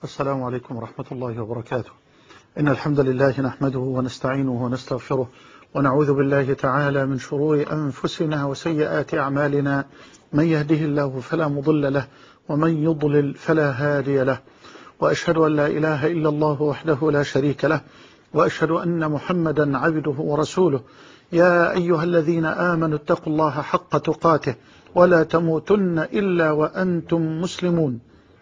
السلام عليكم ورحمة الله وبركاته. إن الحمد لله نحمده ونستعينه ونستغفره ونعوذ بالله تعالى من شرور أنفسنا وسيئات أعمالنا، من يهده الله فلا مضل له ومن يضلل فلا هادي له، وأشهد أن لا إله إلا الله وحده لا شريك له، وأشهد أن محمدا عبده ورسوله. يا أيها الذين آمنوا اتقوا الله حق تقاته ولا تموتن إلا وأنتم مسلمون.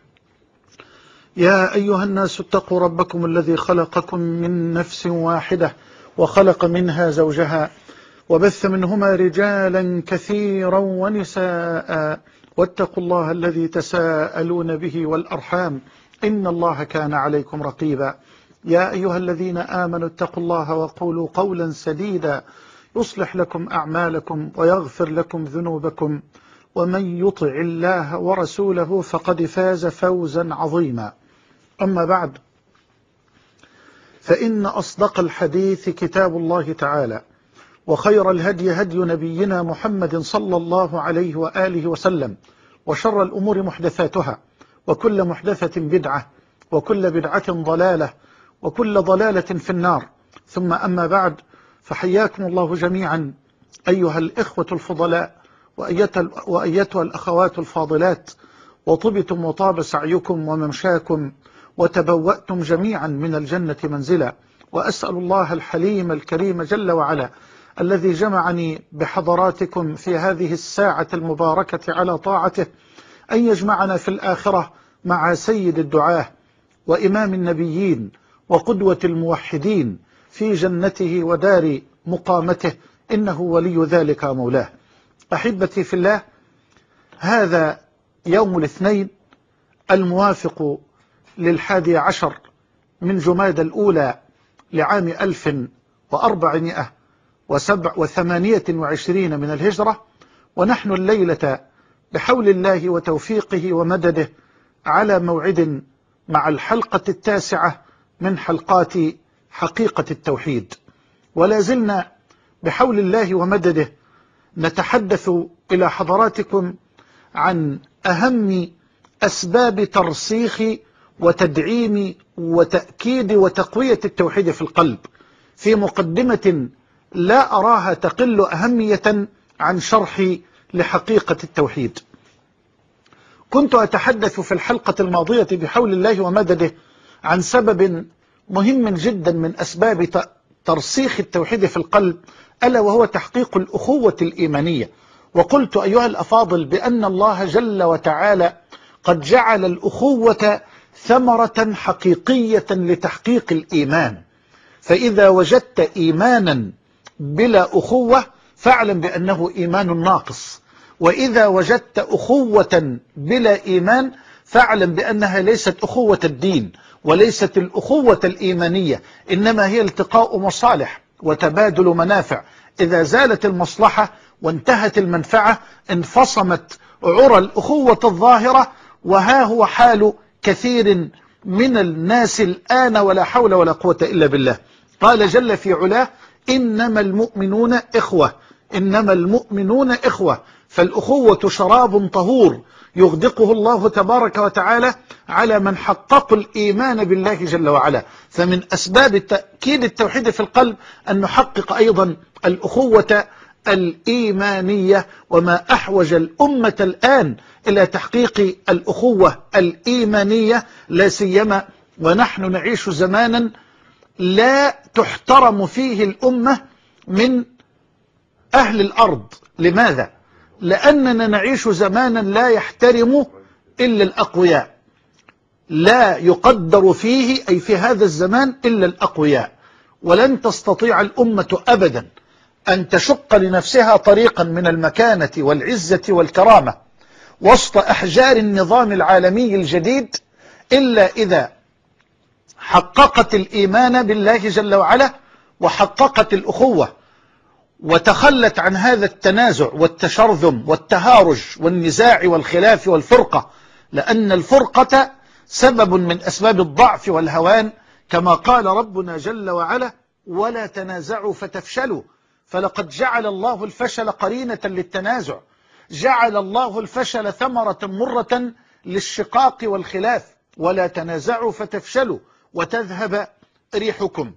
يا أيها الناس اتقوا ربكم الذي خلقكم من نفس واحدة وخلق منها زوجها وبث منهما رجالا كثيرا ونساء، واتقوا الله الذي تساءلون به والأرحام إن الله كان عليكم رقيبا. يا أيها الذين آمنوا اتقوا الله وقولوا قولا سديدا يصلح لكم أعمالكم ويغفر لكم ذنوبكم، ومن يطع الله ورسوله فقد فاز فوزا عظيما. أما بعد، فإن أصدق الحديث كتاب الله تعالى، وخير الهدي هدي نبينا محمد صلى الله عليه وآله وسلم، وشر الأمور محدثاتها، وكل محدثة بدعة، وكل بدعة ضلالة، وكل ضلالة في النار. ثم أما بعد، فحياكم الله جميعا أيها الإخوة الفضلاء وأيتها الأخوات الفاضلات، وطبتم وطاب سعيكم وممشاكم وتبوأتم جميعا من الجنة منزلا. وأسأل الله الحليم الكريم جل وعلا الذي جمعني بحضراتكم في هذه الساعة المباركة على طاعته أن يجمعنا في الآخرة مع سيد الدعاة وإمام النبيين وقدوة الموحدين في جنته ودار مقامته، إنه ولي ذلك مولاه. أحبتي في الله، هذا يوم الاثنين الموافق لل11 من جمادى الأولى لعام 1428 من الهجرة، ونحن الليلة بحول الله وتوفيقه ومدده على موعد مع الحلقة 9 من حلقات حقيقة التوحيد، ولا زلنا بحول الله ومدده نتحدث إلى حضراتكم عن أهم أسباب ترسيخ وتدعيم وتأكيد وتقوية التوحيد في القلب، في مقدمة لا أراها تقل أهمية عن شرح لحقيقة التوحيد. كنت أتحدث في الحلقة الماضية بحول الله ومدده عن سبب مهم جدا من أسباب ترسيخ التوحيد في القلب، ألا وهو تحقيق الأخوة الإيمانية. وقلت أيها الأفاضل بأن الله جل وتعالى قد جعل الأخوة ثمرة حقيقية لتحقيق الإيمان، فإذا وجدت إيمانا بلا أخوة فاعلم بأنه إيمان ناقص، وإذا وجدت أخوة بلا إيمان فاعلم بأنها ليست أخوة الدين وليست الأخوة الإيمانية، إنما هي التقاء مصالح وتبادل منافع. إذا زالت المصلحة وانتهت المنفعة انفصمت عرى الأخوة الظاهرة، وها هو حال كثير من الناس الآن، ولا حول ولا قوة إلا بالله. قال جل في علاه: إنما المؤمنون إخوة، إنما المؤمنون إخوة. فالأخوة شراب طهور يغدقه الله تبارك وتعالى على من حققوا الإيمان بالله جل وعلا. فمن أسباب تأكيد التوحيد في القلب أن نحقق أيضا الأخوة الإيمانية، وما أحوج الأمة الآن إلى تحقيق الأخوة الإيمانية، لا سيما ونحن نعيش زمانا لا تحترم فيه الأمة من أهل الأرض. لماذا؟ لأننا نعيش زمانا لا يحترم إلا الأقوياء، لا يقدر فيه أي في هذا الزمان إلا الأقوياء. ولن تستطيع الأمة أبدا أن تشق لنفسها طريقا من المكانة والعزة والكرامة وسط أحجار النظام العالمي الجديد إلا إذا حققت الإيمان بالله جل وعلا وحققت الأخوة، وتخلت عن هذا التنازع والتشرذم والتهارج والنزاع والخلاف والفرقة، لأن الفرقة سبب من أسباب الضعف والهوان، كما قال ربنا جل وعلا: ولا تنازعوا فتفشلوا. فلقد جعل الله الفشل قرينة للتنازع، جعل الله الفشل ثمرة مرة للشقاق والخلاف. ولا تنازعوا فتفشلوا وتذهب ريحكم.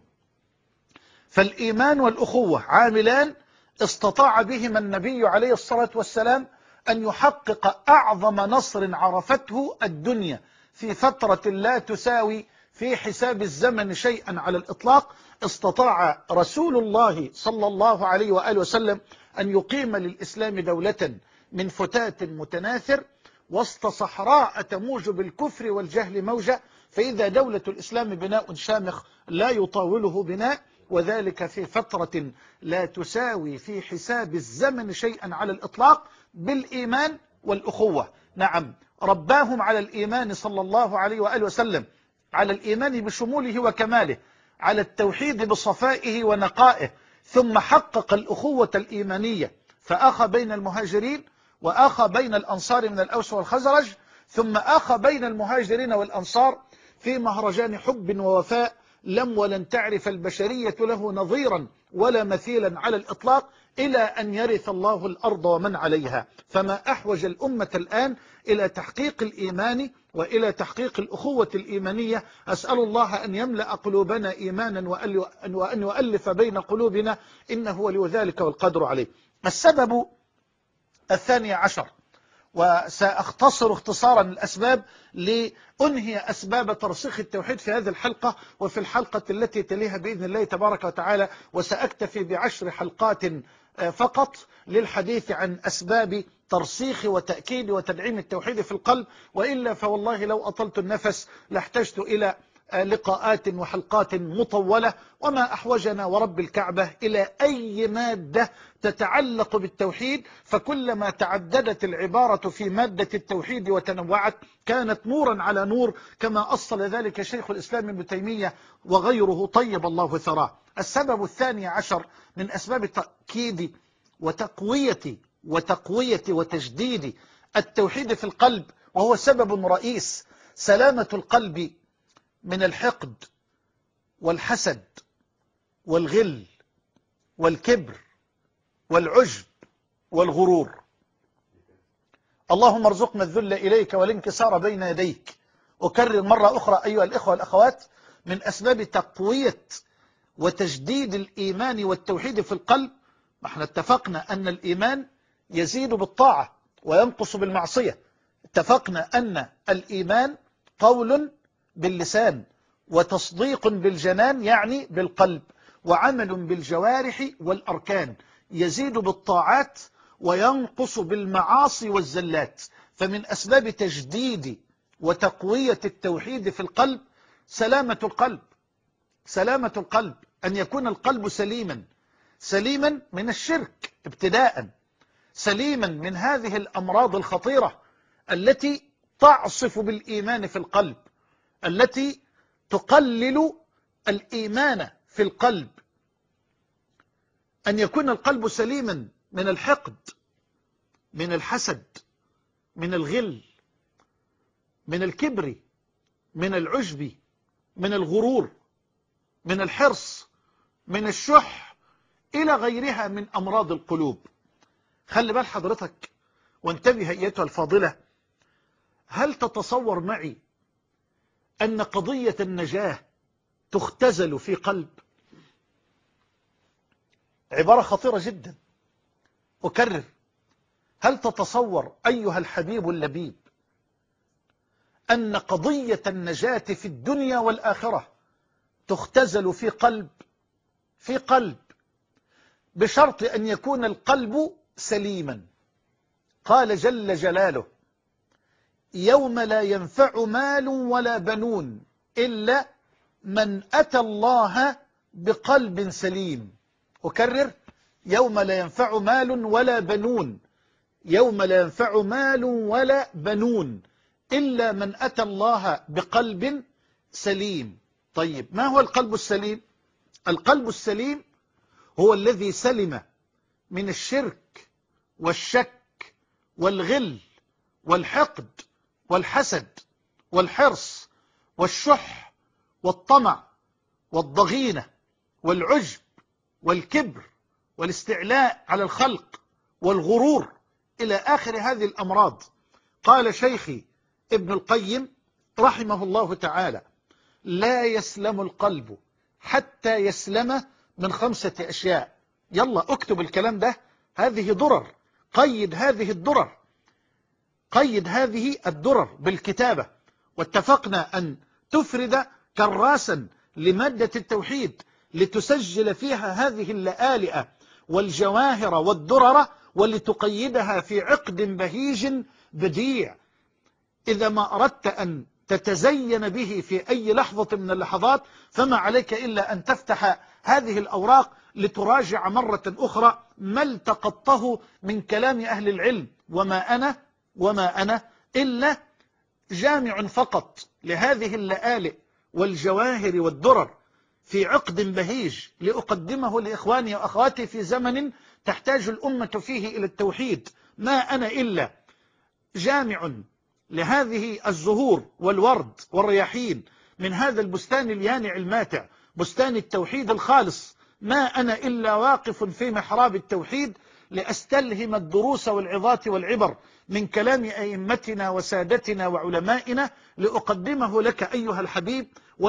فالإيمان والأخوة عاملان استطاع بهما النبي عليه الصلاة والسلام أن يحقق أعظم نصر عرفته الدنيا في فترة لا تساوي في حساب الزمن شيئا على الإطلاق. استطاع رسول الله صلى الله عليه وآله وسلم أن يقيم للإسلام دولة من فتات متناثر وسط صحراء تموج بالكفر والجهل موجة، فإذا دولة الإسلام بناء شامخ لا يطاوله بناء، وذلك في فترة لا تساوي في حساب الزمن شيئا على الإطلاق، بالإيمان والأخوة. نعم، رباهم على الإيمان صلى الله عليه وآله وسلم، على الإيمان بشموله وكماله، على التوحيد بصفائه ونقائه، ثم حقق الأخوة الإيمانية فأخى بين المهاجرين وأخى بين الأنصار من الأوس والخزرج، ثم أخى بين المهاجرين والأنصار في مهرجان حب ووفاء لم ولن تعرف البشرية له نظيرا ولا مثيلا على الإطلاق إلى أن يرث الله الأرض ومن عليها. فما أحوج الأمة الآن إلى تحقيق الإيمان وإلى تحقيق الأخوة الإيمانية. أسأل الله أن يملأ قلوبنا إيمانا وأن يؤلف بين قلوبنا، إنه ولي ذلك والقدر عليه. السبب الثاني عشر، وسأختصر اختصارا الأسباب لأنهي أسباب ترسيخ التوحيد في هذه الحلقة وفي الحلقة التي تليها بإذن الله تبارك وتعالى، وسأكتفي ب10 حلقات فقط للحديث عن أسباب ترسيخ وتأكيد وتدعيم التوحيد في القلب، وإلا فوالله لو أطلت النفس لاحتجت إلى لقاءات وحلقات مطولة. وما أحوجنا ورب الكعبة إلى أي مادة تتعلق بالتوحيد، فكلما تعددت العبارة في مادة التوحيد وتنوعت كانت نورا على نور، كما أصل ذلك شيخ الإسلام ابن تيمية وغيره طيب الله ثراه. السبب الثاني عشر من أسباب تأكيد وتقوية وتجديد التوحيد في القلب، وهو سبب رئيس: سلامة القلب من الحقد والحسد والغل والكبر والعجب والغرور. اللهم ارزقنا الذل إليك والانكسار بين يديك. أكرر مرة أخرى أيها الإخوة والأخوات، من أسباب تقوية وتجديد الإيمان والتوحيد في القلب، احنا اتفقنا أن الإيمان يزيد بالطاعة وينقص بالمعصية. اتفقنا أن الإيمان قول باللسان وتصديق بالجنان يعني بالقلب، وعمل بالجوارح والأركان، يزيد بالطاعات وينقص بالمعاصي والزلات. فمن أسباب تجديد وتقوية التوحيد في القلب سلامة القلب. سلامة القلب، أن يكون القلب سليما من الشرك ابتداء، سليما من هذه الأمراض الخطيرة التي تعصف بالإيمان في القلب، التي تقلل الإيمان في القلب. أن يكون القلب سليما من الحقد، من الحسد، من الغل، من الكبر، من العجب، من الغرور، من الحرص، من الشح، إلى غيرها من أمراض القلوب. خلي بال حضرتك وانتبه أيتها الفاضلة، هل تتصور معي أن قضية النجاة تختزل في قلب؟ عبارة خطيرة جدا. أكرر، هل تتصور أيها الحبيب اللبيب أن قضية النجاة في الدنيا والآخرة تختزل في قلب؟ في قلب، بشرط أن يكون القلب سليما. قال جل جلاله: يوم لا ينفع مال ولا بنون إلا من أتى الله بقلب سليم. أكرر: يوم لا ينفع مال ولا بنون، يوم لا ينفع مال ولا بنون إلا من أتى الله بقلب سليم. طيب، ما هو القلب السليم؟ القلب السليم هو الذي سلم من الشرك والشك والغل والحقد والحسد والحرص والشح والطمع والضغينة والعجب والكبر والاستعلاء على الخلق والغرور إلى آخر هذه الأمراض. قال شيخي ابن القيم رحمه الله تعالى: لا يسلم القلب حتى يسلم من 5 أشياء. يلا اكتب الكلام ده، هذه درر، قيد هذه الدرر، قيد هذه الدرر بالكتابة. واتفقنا أن تفرد كراسا لمادة التوحيد لتسجل فيها هذه اللآلئ والجواهر والدرر، ولتقيدها في عقد بهيج بديع. إذا ما أردت أن تتزين به في أي لحظة من اللحظات فما عليك إلا أن تفتح هذه الأوراق لتراجع مرة أخرى ما التقطه من كلام أهل العلم. وما أنا إلا جامع فقط لهذه اللآلئ والجواهر والدرر في عقد بهيج لأقدمه لإخواني وأخواتي في زمن تحتاج الأمة فيه إلى التوحيد. ما أنا إلا جامع لهذه الزهور والورد والرياحين من هذا البستان اليانع الماتع، بستان التوحيد الخالص. ما أنا إلا واقف في محراب التوحيد لأستلهم الدروس والعظات والعبر من كلام أئمتنا وسادتنا وعلمائنا، لأقدمه لك أيها الحبيب،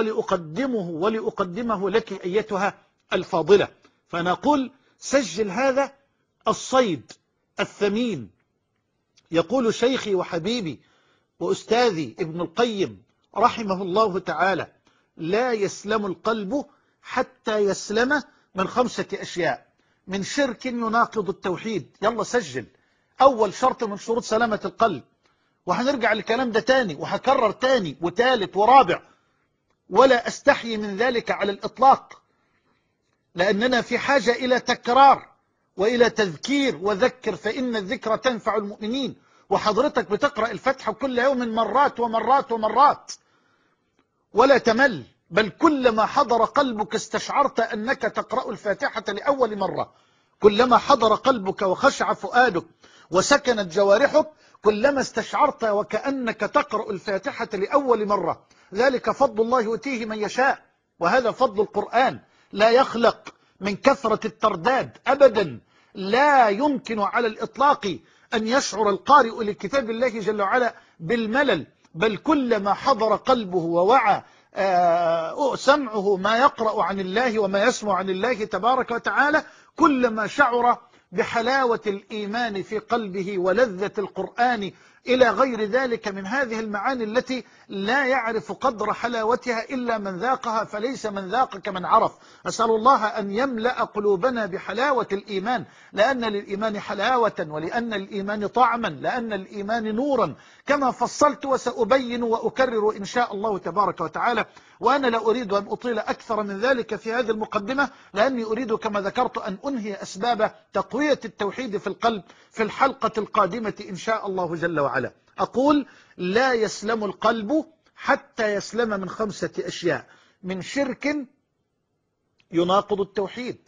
ولأقدمه لك أيتها الفاضلة. فنقول: سجل هذا الصيد الثمين. يقول شيخي وحبيبي وأستاذي ابن القيم رحمه الله تعالى: لا يسلم القلب حتى يسلم من 5 أشياء: من شرك يناقض التوحيد. يلا سجل، أول شرط من شروط سلامة القلب. وهنرجع للكلام ده تاني وهكرر تاني وثالث ورابع، ولا أستحي من ذلك على الإطلاق، لأننا في حاجة إلى تكرار وإلى تذكير. وذكر فإن الذكر تنفع المؤمنين. وحضرتك بتقرأ الفتحة كل يوم مرات ومرات ومرات ولا تمل، بل كلما حضر قلبك استشعرت أنك تقرأ الفاتحة لأول مرة. كلما حضر قلبك وخشع فؤادك وسكنت جوارحك كلما استشعرت وكأنك تقرأ الفاتحة لأول مرة. ذلك فضل الله يؤتيه من يشاء، وهذا فضل القرآن. لا يخلق من كثرة الترداد أبدا. لا يمكن على الإطلاق أن يشعر القارئ لكتاب الله جل وعلا بالملل، بل كلما حضر قلبه ووعى سمعه ما يقرأ عن الله وما يسمع عن الله تبارك وتعالى، كلما شعر بحلاوة الإيمان في قلبه ولذة القرآن إلى غير ذلك من هذه المعاني التي لا يعرف قدر حلاوتها إلا من ذاقها، فليس من ذاق كمن عرف. أسأل الله أن يملأ قلوبنا بحلاوة الإيمان، لأن للإيمان حلاوة، ولأن الإيمان طعما، لأن الإيمان نورا، كما فصلت وسأبين وأكرر إن شاء الله تبارك وتعالى. وأنا لا أريد أن أطيل أكثر من ذلك في هذه المقدمة، لأني أريد كما ذكرت أن أنهي أسباب تقوية التوحيد في القلب في الحلقة القادمة إن شاء الله جل وعلا. أقول: لا يسلم القلب حتى يسلم من 5 أشياء: من شرك يناقض التوحيد.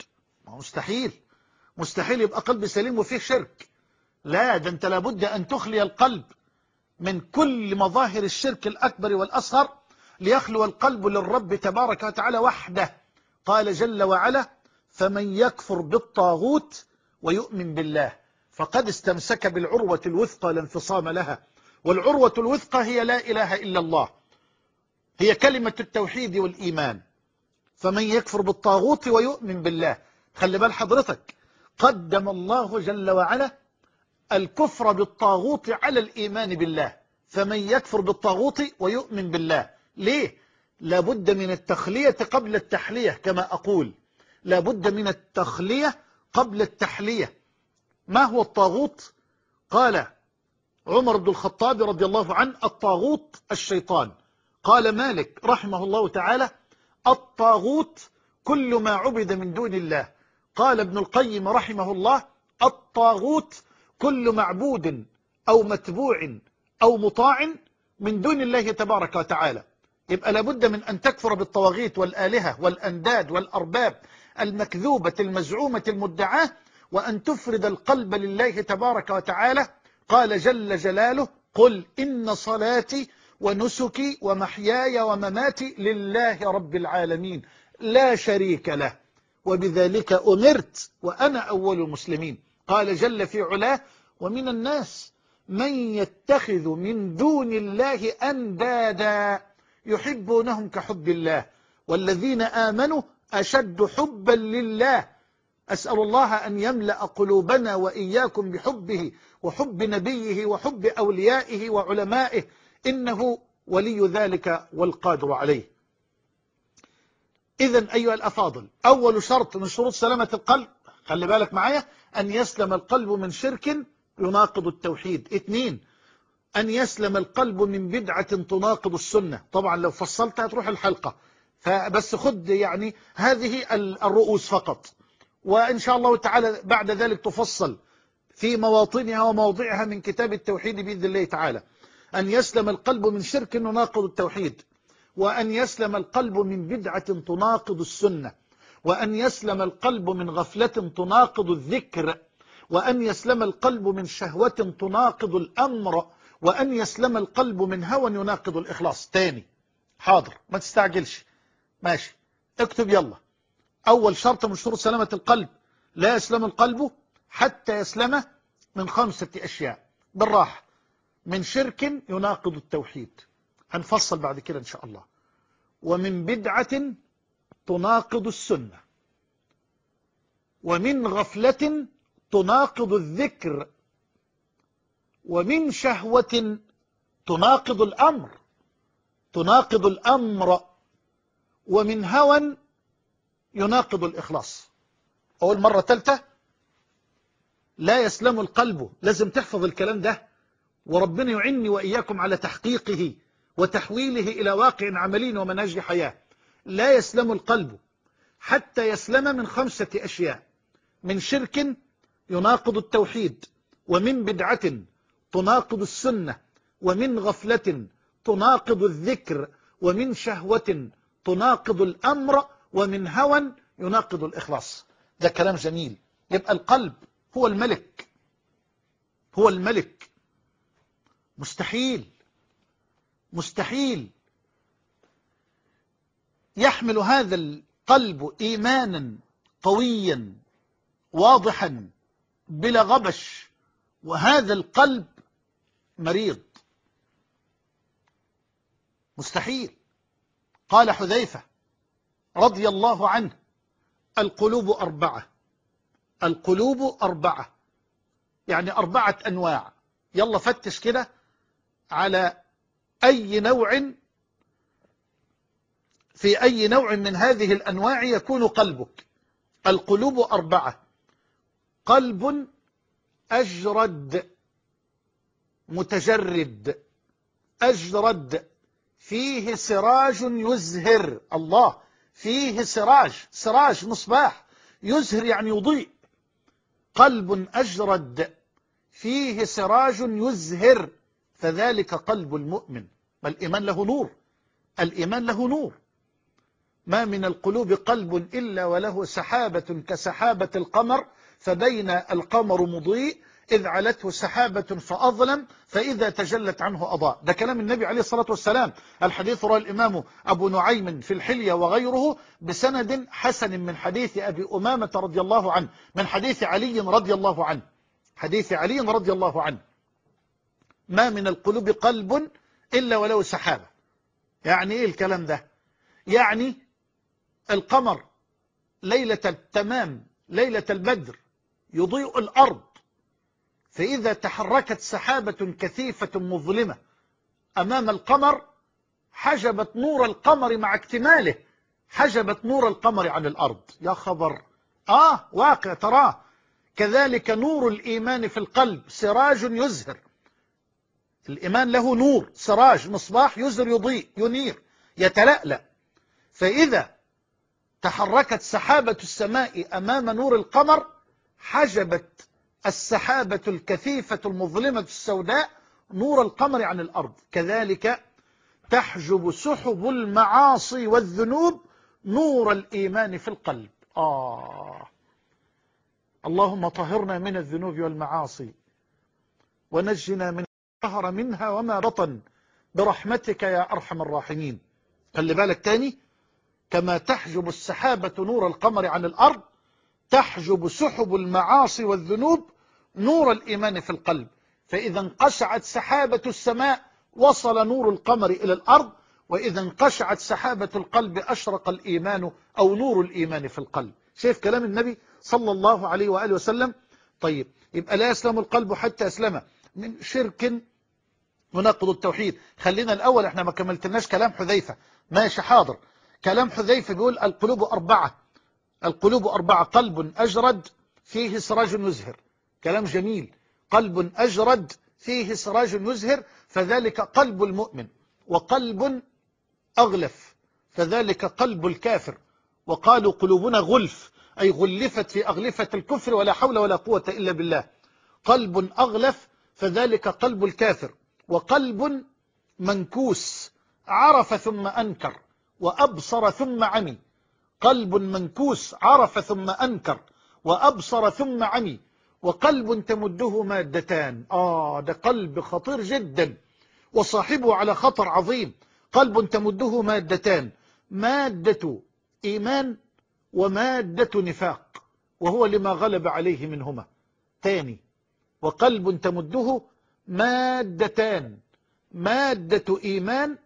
مستحيل يبقى قلب سليم وفيه شرك. لا، ده أنت لابد أن تخلي القلب من كل مظاهر الشرك الأكبر والأصغر ليخلو القلب للرب تبارك وتعالى وحده. قال جل وعلا: فمن يكفر بالطاغوت ويؤمن بالله فقد استمسك بالعروة الوثقى لا انفصام لها. والعروة الوثقى هي لا إله إلا الله، هي كلمة التوحيد والإيمان. فمن يكفر بالطاغوت ويؤمن بالله، خلي بال حضرتك، قدم الله جل وعلا الكفر بالطاغوت على الإيمان بالله. فمن يكفر بالطاغوت ويؤمن بالله. ليه؟ لابد من التخلية قبل التحلية، كما أقول لابد من التخلية قبل التحلية. ما هو الطاغوت؟ قال عمر بن الخطاب رضي الله عنه: الطاغوت الشيطان. قال مالك رحمه الله تعالى: الطاغوت كل ما عبد من دون الله. قال ابن القيم رحمه الله: الطاغوت كل معبود أو متبوع أو مطاع من دون الله تبارك وتعالى. يبقى لابد من أن تكفر بالطواغيت والآلهة والأنداد والأرباب المكذوبة المزعومة المدعاة، وأن تفرد القلب لله تبارك وتعالى. قال جل جلاله: قل إن صلاتي ونسكي ومحياي ومماتي لله رب العالمين لا شريك له وبذلك أمرت وأنا أول المسلمين. قال جل في علاه: ومن الناس من يتخذ من دون الله أندادا يحبونهم كحب الله والذين آمنوا أشد حبا لله. أسأل الله أن يملأ قلوبنا وإياكم بحبه وحب نبيه وحب أوليائه وعلمائه، إنه ولي ذلك والقادر عليه. إذن أيها الأفاضل، أول شرط من شروط سلامة القلب، خلي بالك معايا، أن يسلم القلب من شرك يناقض التوحيد. 2، أن يسلم القلب من بدعة تناقض السنة. طبعا لو فصلتها هتروح الحلقة، فبس خد يعني هذه الرؤوس فقط، وإن شاء الله تعالى بعد ذلك تفصل في مواطنها وموضعها من كتاب التوحيد بإذن الله تعالى. أن يسلم القلب من شرك يناقض التوحيد، وأن يسلم القلب من بدعة تناقض السنة، وأن يسلم القلب من غفلة تناقض الذكر، وأن يسلم القلب من شهوة تناقض الأمر، وأن يسلم القلب من هوى يناقض الإخلاص. تاني، حاضر، ما تستعجلش، ماشي، اكتب يلا. أول شرط من شروط سلامة القلب: لا يسلم القلب حتى يسلم من 5 أشياء. بالراحة: من شرك يناقض التوحيد، هنفصل بعد كده إن شاء الله، ومن بدعة تناقض السنة، ومن غفلة تناقض الذكر، ومن شهوة تناقض الأمر، ومن هوى يناقض الإخلاص. أول مرة ثالثة: لا يسلم القلب، لازم تحفظ الكلام ده، وربنا يعني وإياكم على تحقيقه وتحويله إلى واقع عملي ومنهج حياة. لا يسلم القلب حتى يسلم من 5 أشياء: من شرك يناقض التوحيد، ومن بدعة تناقض السنة، ومن غفلة تناقض الذكر، ومن شهوة تناقض الأمر، ومن هوى يناقض الإخلاص. ده كلام جميل. يبقى القلب هو الملك، هو الملك. مستحيل يحمل هذا القلب إيمانا قويا واضحا بلا غبش، وهذا القلب مريض، مستحيل. قال حذيفة رضي الله عنه: القلوب 4. القلوب 4، يعني 4 أنواع. يلا فتش كده على أي نوع، في أي نوع من هذه الأنواع يكون قلبك. القلوب 4: قلب أجرد متجرد، أجرد فيه سراج يزهر. الله، فيه سراج مصباح، يزهر يعني يضيء. قلب أجرد فيه سراج يزهر، فذلك قلب المؤمن. ما الإيمان له نور، الإيمان له نور. ما من القلوب قلب إلا وله سحابة كسحابة القمر، فبين القمر مضيء إذ علته سحابة فأظلم، فإذا تجلت عنه أضاء. ده كلام النبي عليه الصلاة والسلام. الحديث رواه الإمام أبو نعيم في الحلية وغيره بسند حسن من حديث أبي أمامة رضي الله عنه، من حديث علي رضي الله عنه، حديث علي رضي الله عنه: ما من القلوب قلب إلا وله سحابة. يعني إيه الكلام ده؟ يعني القمر ليلة التمام، ليلة البدر، يضيء الأرض، فإذا تحركت سحابة كثيفة مظلمة أمام القمر حجبت نور القمر مع اكتماله، حجبت نور القمر عن الأرض. يا خبر، واقع تراه. كذلك نور الإيمان في القلب سراج يزهر. الإيمان له نور، سراج مصباح يزهر، يضيء، ينير، يتلألأ. فإذا تحركت سحابة السماء أمام نور القمر حجبت السحابة الكثيفة المظلمة السوداء نور القمر عن الأرض. كذلك تحجب سحب المعاصي والذنوب نور الإيمان في القلب. اللهم طهرنا من الذنوب والمعاصي، ونجنا من ظهر منها وما بطن برحمتك يا أرحم الراحمين. خلي بالك تاني: كما تحجب السحابة نور القمر عن الأرض، تحجب سحب المعاصي والذنوب نور الإيمان في القلب. فإذا انقشعت سحابة السماء وصل نور القمر إلى الأرض، وإذا انقشعت سحابة القلب أشرق الإيمان أو نور الإيمان في القلب. شايف كلام النبي صلى الله عليه وآله وسلم؟ طيب، يبقى لا يسلم القلب حتى يسلم من شرك ونقض التوحيد. خلينا الأول، احنا ما كملتناش كلام حذيفة. ماشي، حاضر. كلام حذيفة بيقول القلوب أربعة. القلوب أربعة: قلب أجرد فيه سراج يزهر. كلام جميل. قلب أجرد فيه سراج يزهر فذلك قلب المؤمن، وقلب أغلف فذلك قلب الكافر. وقالوا قلوبنا غلف، أي غلفت في أغلفة الكفر ولا حول ولا قوة إلا بالله. قلب أغلف فذلك قلب الكافر. وقلب منكوس عرف ثم أنكر وأبصر ثم عمي. قلب منكوس عرف ثم أنكر وأبصر ثم عمي. وقلب تمده مادتان. ده قلب خطير جدا وصاحبه على خطر عظيم. قلب تمده مادتان: مادة إيمان ومادة نفاق، وهو لما غلب عليه منهما. تاني: وقلب تمده مادتان: مادة إيمان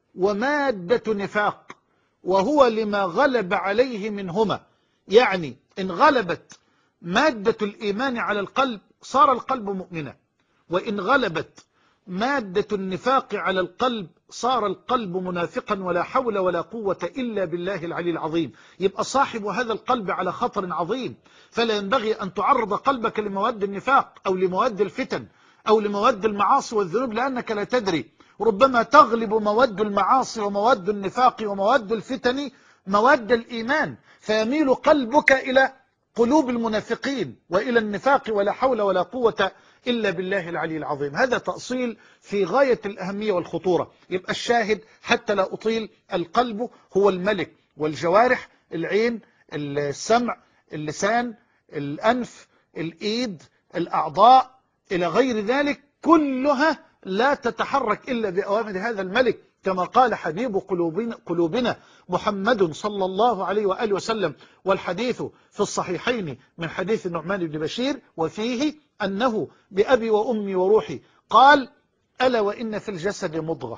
ومادة نفاق، وهو لما غلب عليه منهما. يعني إن غلبت مادة الإيمان على القلب صار القلب مؤمنا، وإن غلبت مادة النفاق على القلب صار القلب منافقا ولا حول ولا قوة إلا بالله العلي العظيم. يبقى صاحب هذا القلب على خطر عظيم، فلا ينبغي أن تعرض قلبك لمواد النفاق أو لمواد الفتن أو لمواد المعاصي والذنوب، لأنك لا تدري، ربما تغلب مواد المعاصي ومواد النفاق ومواد الفتن مواد الإيمان، فيميل قلبك إلى قلوب المنافقين وإلى النفاق ولا حول ولا قوة إلا بالله العلي العظيم. هذا تأصيل في غاية الأهمية والخطورة. يبقى الشاهد حتى لا أطيل: القلب هو الملك، والجوارح العين، السمع، اللسان، الأنف، الإيد، الأعضاء إلى غير ذلك كلها لا تتحرك إلا بأوامر هذا الملك، كما قال حبيب قلوبنا محمد صلى الله عليه وآله وسلم. والحديث في الصحيحين من حديث النعمان بن بشير وفيه أنه بأبي وأمي وروحي قال: ألا وإن في الجسد مضغة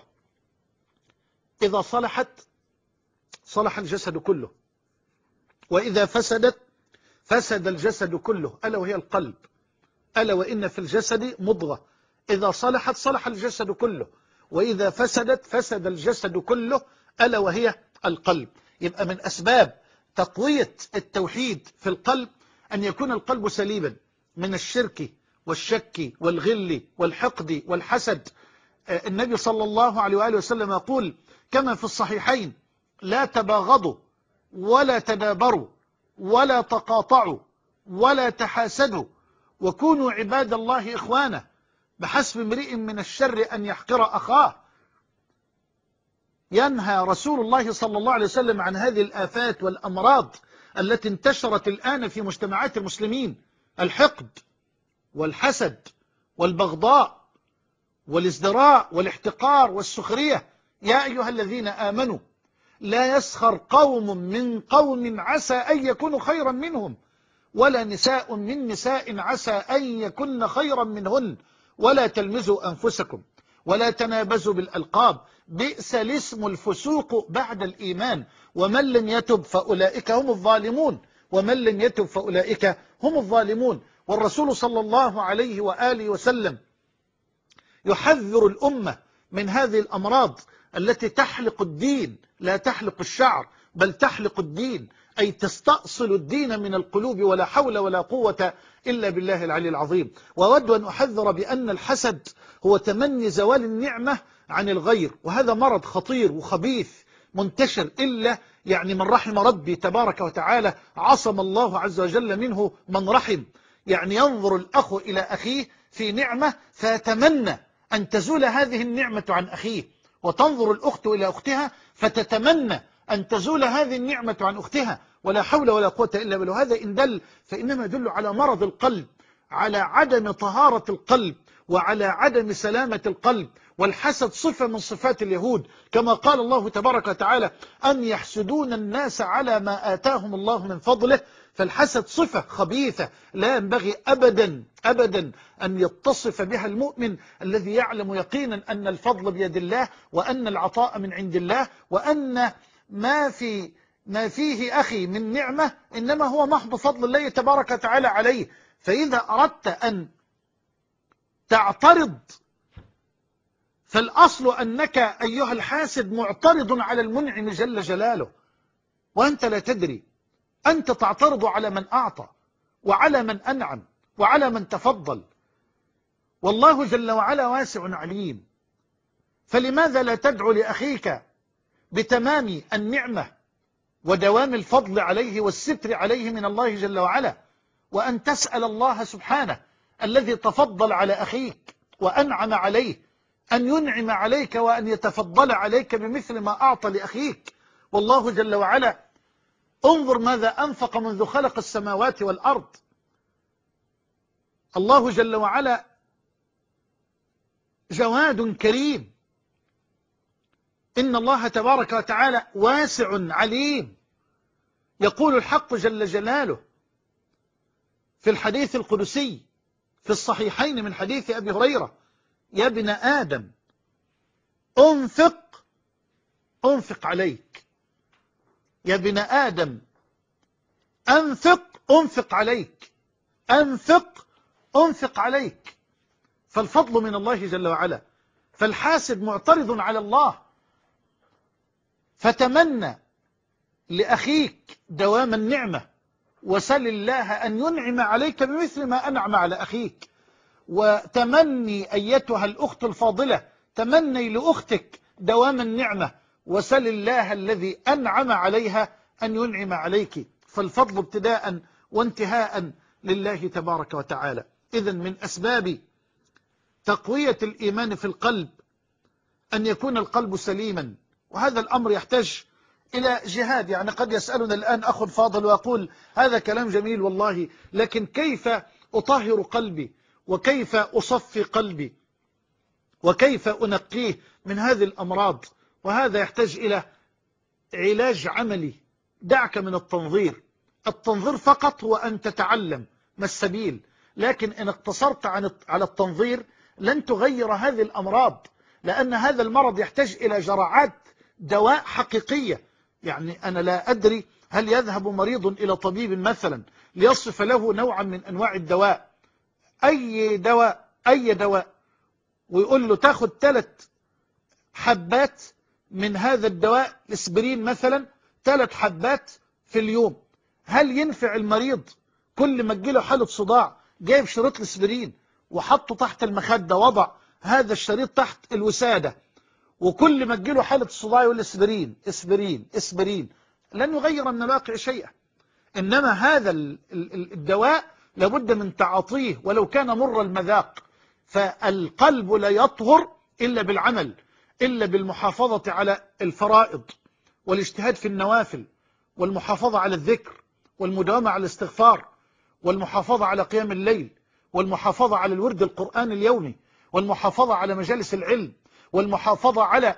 إذا صلحت صلح الجسد كله، وإذا فسدت فسد الجسد كله، ألا وهي القلب. ألا وإن في الجسد مضغة إذا صلحت صلح الجسد كله، وإذا فسدت فسد الجسد كله، ألا وهي القلب. يبقى من أسباب تقوية التوحيد في القلب أن يكون القلب سليما من الشرك والشك والغل والحقد والحسد. النبي صلى الله عليه وآله وسلم يقول كما في الصحيحين: لا تباغضوا ولا تدابروا ولا تقاطعوا ولا تحاسدوا وكونوا عباد الله إخوانا، بحسب امرئ من الشر أن يحقر أخاه. ينهى رسول الله صلى الله عليه وسلم عن هذه الآفات والأمراض التي انتشرت الآن في مجتمعات المسلمين: الحقد والحسد والبغضاء والازدراء والاحتقار والسخرية. يا أيها الذين آمنوا لا يسخر قوم من قوم عسى أن يكونوا خيرا منهم، ولا نساء من نساء عسى أن يكن خيرا منهن، ولا تلمزوا أنفسكم ولا تنابزوا بالألقاب، بئس الاسم الفسوق بعد الإيمان، ومن لم يتب فأولئك هم الظالمون، ومن لم يتب فأولئك هم الظالمون. والرسول صلى الله عليه وآله وسلم يحذر الأمة من هذه الأمراض التي تحلق الدين، لا تحلق الشعر بل تحلق الدين، أي تستأصل الدين من القلوب ولا حول ولا قوة إلا بالله العلي العظيم. وأود أن أحذر بأن الحسد هو تمني زوال النعمة عن الغير، وهذا مرض خطير وخبيث منتشر، إلا يعني من رحم ربي تبارك وتعالى عصم الله عز وجل منه من رحم. يعني ينظر الأخ إلى أخيه في نعمة فيتمنى أن تزول هذه النعمة عن أخيه، وتنظر الأخت إلى أختها فتتمنى أن تزول هذه النعمة عن أختها، ولا حول ولا قوة إلا بالله. هذا إن دل فإنما يدل على مرض القلب، على عدم طهارة القلب، وعلى عدم سلامة القلب. والحسد صفة من صفات اليهود، كما قال الله تبارك وتعالى: أن يحسدون الناس على ما آتاهم الله من فضله فالحسد صفة خبيثة لا ينبغي أبدا أبدا أن يتصف بها المؤمن الذي يعلم يقينا أن الفضل بيد الله، وأن العطاء من عند الله، وأن ما فيه أخي من نعمة إنما هو محض فضل الله تبارك وتعالى عليه. فإذا أردت أن تعترض فالأصل أنك أيها الحاسد معترض على المنعم جل جلاله، وأنت لا تدري. أنت تعترض على من أعطى وعلى من أنعم وعلى من تفضل، والله جل وعلا واسع عليم. فلماذا لا تدعو لأخيك بتمام النعمة ودوام الفضل عليه والستر عليه من الله جل وعلا، وأن تسأل الله سبحانه الذي تفضل على أخيك وأنعم عليه أن ينعم عليك وأن يتفضل عليك بمثل ما أعطى لأخيك. والله جل وعلا انظر ماذا أنفق منذ خلق السماوات والأرض. الله جل وعلا جواد كريم، إن الله تبارك وتعالى واسع عليم. يقول الحق جل جلاله في الحديث القدسي في الصحيحين من حديث أبي هريرة: يا ابن آدم أنفق عليك، يا ابن آدم أنفق عليك، أنفق عليك. فالفضل من الله جل وعلا. فالحاسد معترض على الله، فتمنى لأخيك دوام النعمة، وسل الله أن ينعم عليك بمثل ما أنعم على أخيك. وتمني أيتها الأخت الفاضلة، تمني لأختك دوام النعمة، وسل الله الذي أنعم عليها أن ينعم عليك. فالفضل ابتداء وانتهاء لله تبارك وتعالى. إذن من أسباب تقوية الإيمان في القلب أن يكون القلب سليما، وهذا الأمر يحتاج إلى جهاد. يعني قد يسألنا الآن أخ فاضل ويقول هذا كلام جميل والله، لكن كيف أطهر قلبي، وكيف أصفي قلبي، وكيف أنقيه من هذه الأمراض؟ وهذا يحتاج إلى علاج عملي. دعك من التنظير. التنظير فقط هو أن تتعلم ما السبيل، لكن إن اقتصرت على التنظير لن تغير هذه الأمراض، لأن هذا المرض يحتاج إلى جرعات دواء حقيقية. يعني أنا لا أدري هل يذهب مريض إلى طبيب مثلا ليصف له نوعا من أنواع الدواء، أي دواء، ويقول له تاخد 3 حبات من هذا الدواء الاسبرين مثلا، 3 حبات في اليوم. هل ينفع المريض كل ما تجيله حالة صداع جايب شريط الاسبرين وحطه تحت المخدة، وضع هذا الشريط تحت الوسادة، وكل ما تجيله حالة الصداع يقول اسبرين اسبرين اسبرين؟ لن يغير من الواقع شيئا. إنما هذا الدواء لابد من تعاطيه ولو كان مر المذاق. فالقلب لا يطهر إلا بالعمل، إلا بالمحافظة على الفرائض والاجتهاد في النوافل، والمحافظة على الذكر، والمداومة على الاستغفار، والمحافظة على قيام الليل، والمحافظة على الورد القرآن اليومي، والمحافظة على مجالس العلم، والمحافظة على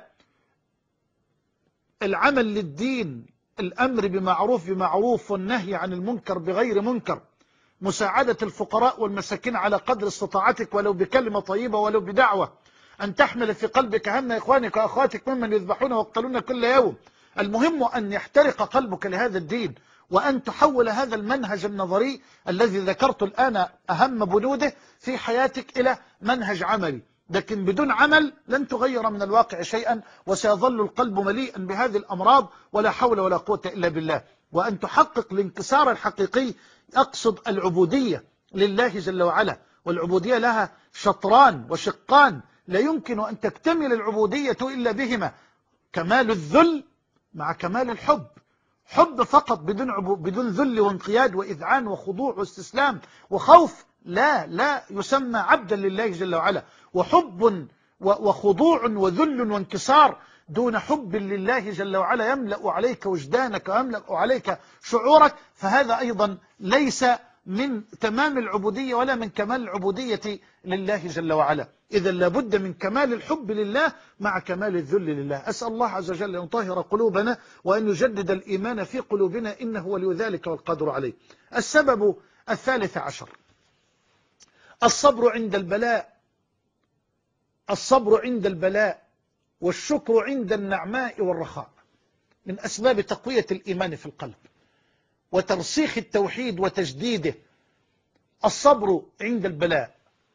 العمل للدين، الأمر بمعروف والنهي عن المنكر بغير منكر، مساعدة الفقراء والمساكين على قدر استطاعتك ولو بكلمة طيبة ولو بدعوة، أن تحمل في قلبك هم إخوانك وأخواتك ممن يذبحون ويقتلون كل يوم. المهم أن يحترق قلبك لهذا الدين، وأن تحول هذا المنهج النظري الذي ذكرت الآن أهم بنوده في حياتك إلى منهج عملي. لكن بدون عمل لن تغير من الواقع شيئا، وسيظل القلب مليئا بهذه الأمراض، ولا حول ولا قوة إلا بالله. وأن تحقق الانكسار الحقيقي، أقصد العبودية لله جل وعلا. والعبودية لها شطران وشقان، لا يمكن أن تكتمل العبودية إلا بهما: كمال الذل مع كمال الحب. حب فقط بدون ذل وانقياد وإذعان وخضوع واستسلام وخوف لا يسمى عبدا لله جل وعلا. وحب وخضوع وذل وانكسار دون حب لله جل وعلا يملأ عليك وجدانك ويملأ عليك شعورك، فهذا أيضا ليس من تمام العبودية ولا من كمال العبودية لله جل وعلا. إذا لابد من كمال الحب لله مع كمال الذل لله. أسأل الله عز وجل أن يطهر قلوبنا وأن يجدد الإيمان في قلوبنا، إنه ولي ذلك والقادر عليه. السبب 13، الصبر عند البلاء. الصبر عند البلاء والشكر عند النعماء والرخاء من أسباب تقوية الإيمان في القلب وترسيخ التوحيد وتجديده. الصبر عند البلاء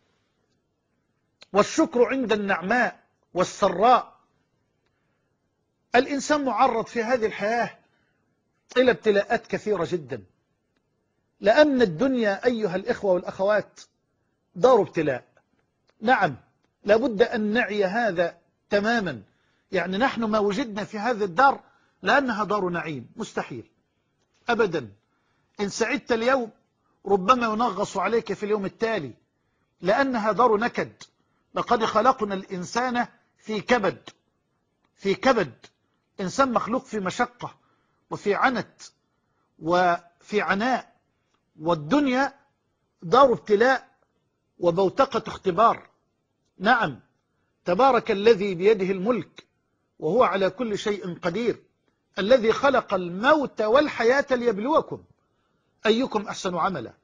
والشكر عند النعماء والسراء. الإنسان معرض في هذه الحياة إلى ابتلاءات كثيرة جدا، لأن الدنيا أيها الإخوة والأخوات دار ابتلاء. نعم، لابد أن نعي هذا تماما. يعني نحن ما وجدنا في هذه الدار لأنها دار نعيم، مستحيل أبدا. إن سعدت اليوم ربما ينغص عليك في اليوم التالي، لأنها دار نكد. لقد خلقنا الإنسان في كبد، في كبد. إنسان مخلوق في مشقة وفي عنت وفي عناء، والدنيا دار ابتلاء وبوتقة اختبار. نعم، تبارك الذي بيده الملك وهو على كل شيء قدير، الذي خلق الموت والحياة ليبلوكم أيكم أحسن عملا.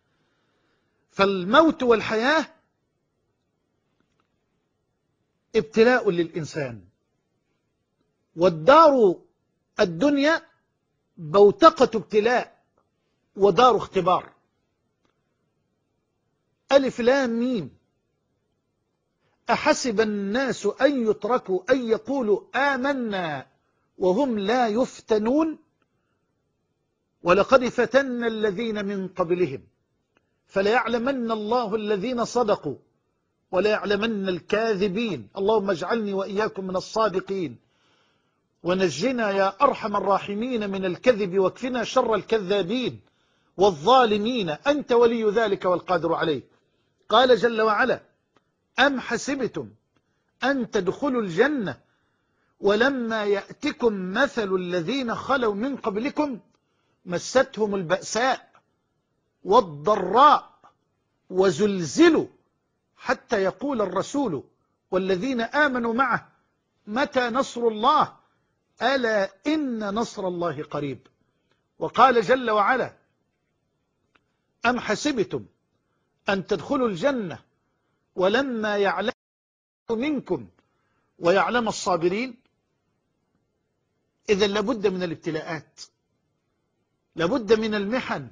فالموت والحياة ابتلاء للإنسان، والدار الدنيا بوتقة ابتلاء ودار اختبار. ألف لام ميم. أحسب الناس أن يتركوا أن يقولوا آمنا وهم لا يفتنون ولقد فتنا الذين من قبلهم فليعلمن الله الذين صدقوا وليعلمن الكاذبين. اللهم اجعلني وإياكم من الصادقين، ونجنا يا أرحم الراحمين من الكذب، واكفنا شر الكذابين والظالمين، أنت ولي ذلك والقادر عليه. قال جل وعلا: أم حسبتم أن تدخلوا الجنة ولما يأتكم مثل الذين خلوا من قبلكم مستهم البأساء والضراء وزلزلوا حتى يقول الرسول والذين آمنوا معه متى نصر الله ألا إن نصر الله قريب. وقال جل وعلا: أم حسبتم أن تدخلوا الجنة ولما يعلم منكم ويعلم الصابرين. إذن لابد من الابتلاءات، لابد من المحن،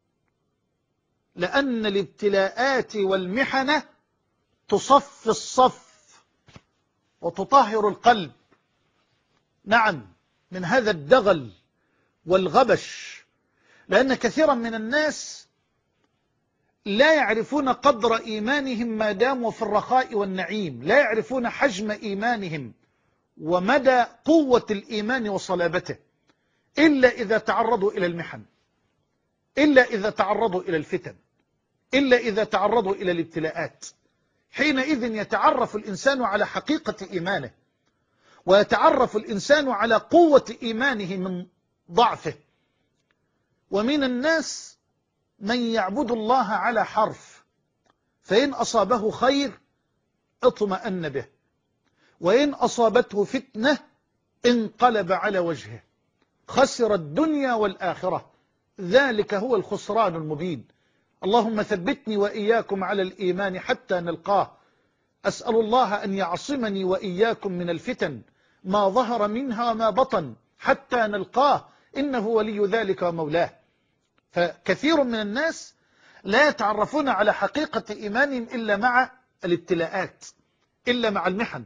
لأن الابتلاءات والمحنة تصفي الصف وتطهر القلب. نعم، من هذا الدغل والغبش، لأن كثيرا من الناس لا يعرفون قدر إيمانهم ما داموا في الرخاء والنعيم، لا يعرفون حجم إيمانهم ومدى قوة الإيمان وصلابته إلا إذا تعرضوا إلى المحن، إلا إذا تعرضوا إلى الفتن، إلا إذا تعرضوا إلى الابتلاءات. حينئذ يتعرف الإنسان على حقيقة إيمانه، ويتعرف الإنسان على قوة إيمانه من ضعفه. ومن الناس من يعبد الله على حرف، فإن أصابه خير اطمأن به، وإن أصابته فتنة انقلب على وجهه، خسر الدنيا والآخرة، ذلك هو الخسران المبين. اللهم ثبتني وإياكم على الإيمان حتى نلقاه. أسأل الله أن يعصمني وإياكم من الفتن ما ظهر منها وما بطن حتى نلقاه، إنه ولي ذلك ومولاه. فكثير من الناس لا يتعرفون على حقيقة إيمانهم إلا مع الابتلاءات، إلا مع المحن.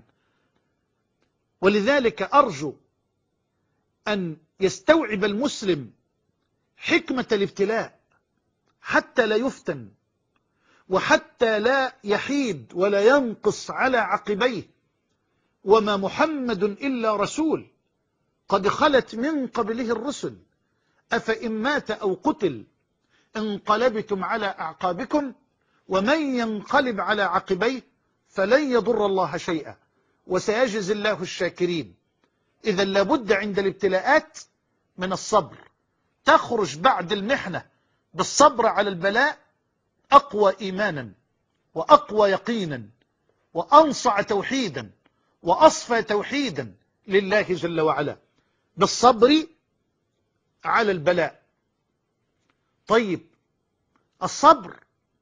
ولذلك أرجو أن يستوعب المسلم حكمة الابتلاء حتى لا يفتن، وحتى لا يحيد ولا ينقص على عقبيه. وما محمد إلا رسول قد خلت من قبله الرسل أفإن مات أو قتل انقلبتم على أعقابكم ومن ينقلب على عقبيه فلن يضر الله شيئا وسيجزي الله الشاكرين. إذا لابد عند الابتلاءات من الصبر، تخرج بعد المحنة بالصبر على البلاء أقوى إيمانا وأقوى يقينا وأنصع توحيدا وأصفى توحيدا لله جل وعلا بالصبر على البلاء. طيب، الصبر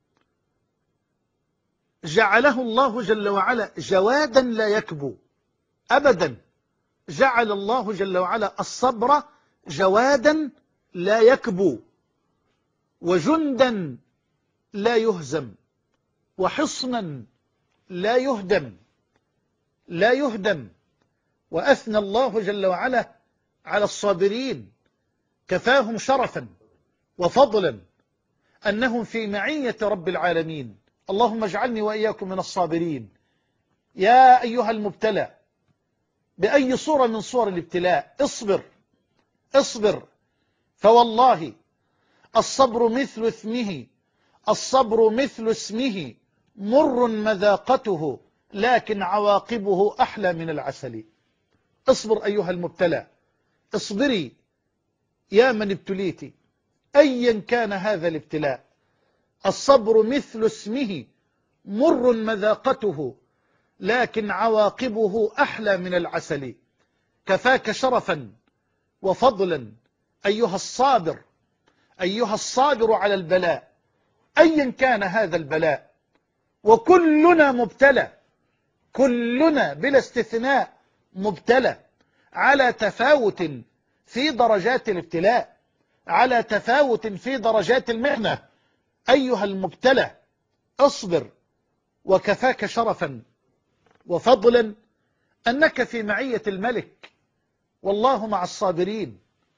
جعله الله جل وعلا جوادا لا يكبو أبدا. جعل الله جل وعلا الصبر جوادا لا يكبو، وجندا لا يهزم، وحصنا لا يهدم لا يهدم. وأثنى الله جل وعلا على الصابرين، كفاهم شرفا وفضلا أنهم في معية رب العالمين. اللهم اجعلني وإياكم من الصابرين. يا أيها المبتلى بأي صورة من صور الابتلاء، اصبر اصبر، فوالله الصبر مثل اسمه، الصبر مثل اسمه، مر مذاقته لكن عواقبه أحلى من العسل. اصبر أيها المبتلى، اصبري يا من ابتليت أيا كان هذا الابتلاء. الصبر مثل اسمه، مر مذاقته لكن عواقبه أحلى من العسل. كفاك شرفا وفضلا أيها الصابر، أيها الصابر على البلاء أيا كان هذا البلاء. وكلنا مبتلى، كلنا بلا استثناء مبتلى، على تفاوت في درجات الابتلاء، على تفاوت في درجات المحنة. أيها المبتلى اصبر، وكفاك شرفا وفضلا أنك في معية الملك، والله مع الصابرين.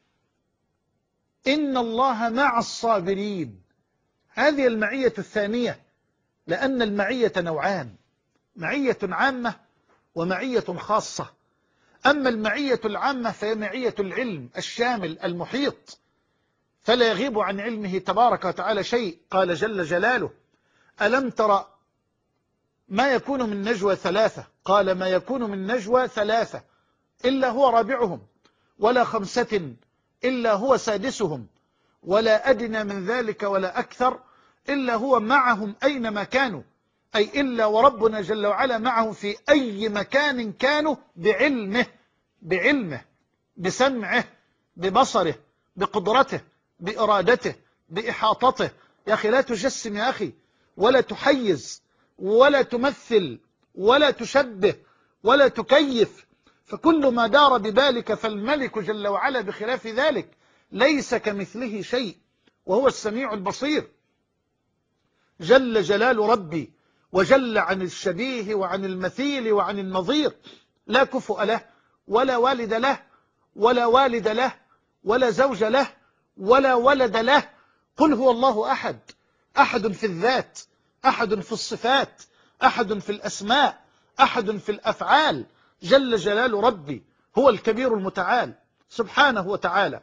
إن الله مع الصابرين. هذه المعية الثانية، لأن المعية نوعان: معية عامة ومعية خاصة. أما المعية العامة فهي معية العلم الشامل المحيط، فلا يغيب عن علمه تبارك وتعالى شيء. قال جل جلاله: ألم تر ما يكون من نجوى ثلاثة، قال ما يكون من نجوى ثلاثة إلا هو رابعهم، ولا خمسة إلا هو سادسهم، ولا أدنى من ذلك ولا أكثر إلا هو معهم أينما كانوا، أي إلا وربنا جل وعلا معهم في أي مكان كانوا، بعلمه بسمعه ببصره بقدرته بإرادته بإحاطته. يا أخي لا تجسم يا أخي، ولا تحيز، ولا تمثل، ولا تشبه، ولا تكيف. فكل ما دار ببالك فالملك جل وعلا بخلاف ذلك، ليس كمثله شيء وهو السميع البصير. جل جلال ربي وجل عن الشبيه وعن المثيل وعن النظير، لا كفؤ له ولا والد له ولا والد له ولا زوج له ولا ولد له. قل هو الله أحد، أحد في الذات، أحد في الصفات، أحد في الأسماء، أحد في الأفعال. جل جلال ربي هو الكبير المتعال سبحانه وتعالى.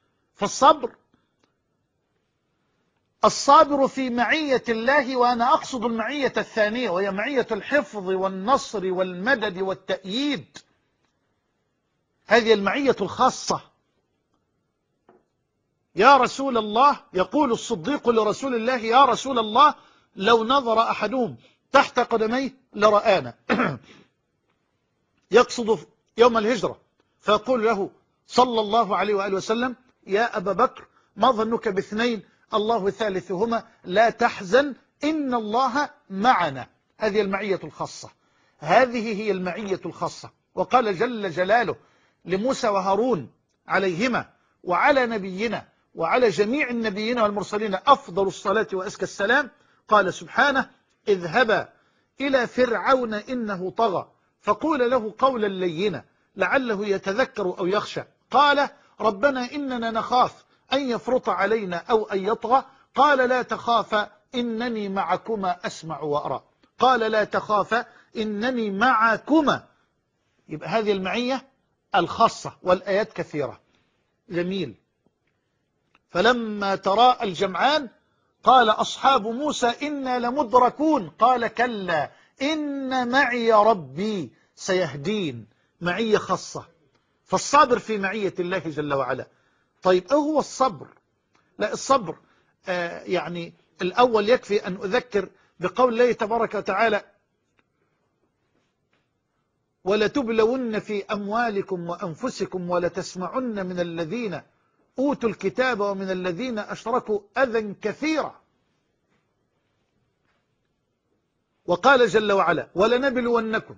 الصابر في معية الله، وأنا أقصد المعية الثانية وهي معية الحفظ والنصر والمدد والتأييد. هذه المعية الخاصة. يا رسول الله، يقول الصديق لرسول الله: يا رسول الله، لو نظر أحدهم تحت قدميه لرآنا. يقصد يوم الهجرة، فيقول له صلى الله عليه وآله وسلم: يا أبا بكر، ما ظنك باثنين الله ثالثهما، لا تحزن إن الله معنا. هذه المعية الخاصة، هذه هي المعية الخاصة. وقال جل جلاله لموسى وهارون عليهما وعلى نبينا وعلى جميع النبيين والمرسلين أفضل الصلاة وأزكى السلام، قال سبحانه: اذهبا إلى فرعون إنه طغى فقول له قولا لينا لعله يتذكر أو يخشى. قال ربنا إننا نخاف أن يفرط علينا أو أن يطغى. قال لا تخافا إنني معكما أسمع وأرى. قال لا تخافا إنني معكما. يبقى هذه المعية الخاصة، والآيات كثيرة. جميل. فلما تراءى الجمعان قال أصحاب موسى إنا لمدركون قال كلا إن معي ربي سيهدين. معية خاصة. فالصابر في معية الله جل وعلا. طيب ايه هو الصبر؟ لا، الصبر يعني الأول يكفي أن أذكر بقول الله تبارك وتعالى: ولتبلون في أموالكم وأنفسكم ولتسمعن من الذين أوتوا الكتاب ومن الذين أشركوا أذى كثيرا. وقال جل وعلا ولنبلونكم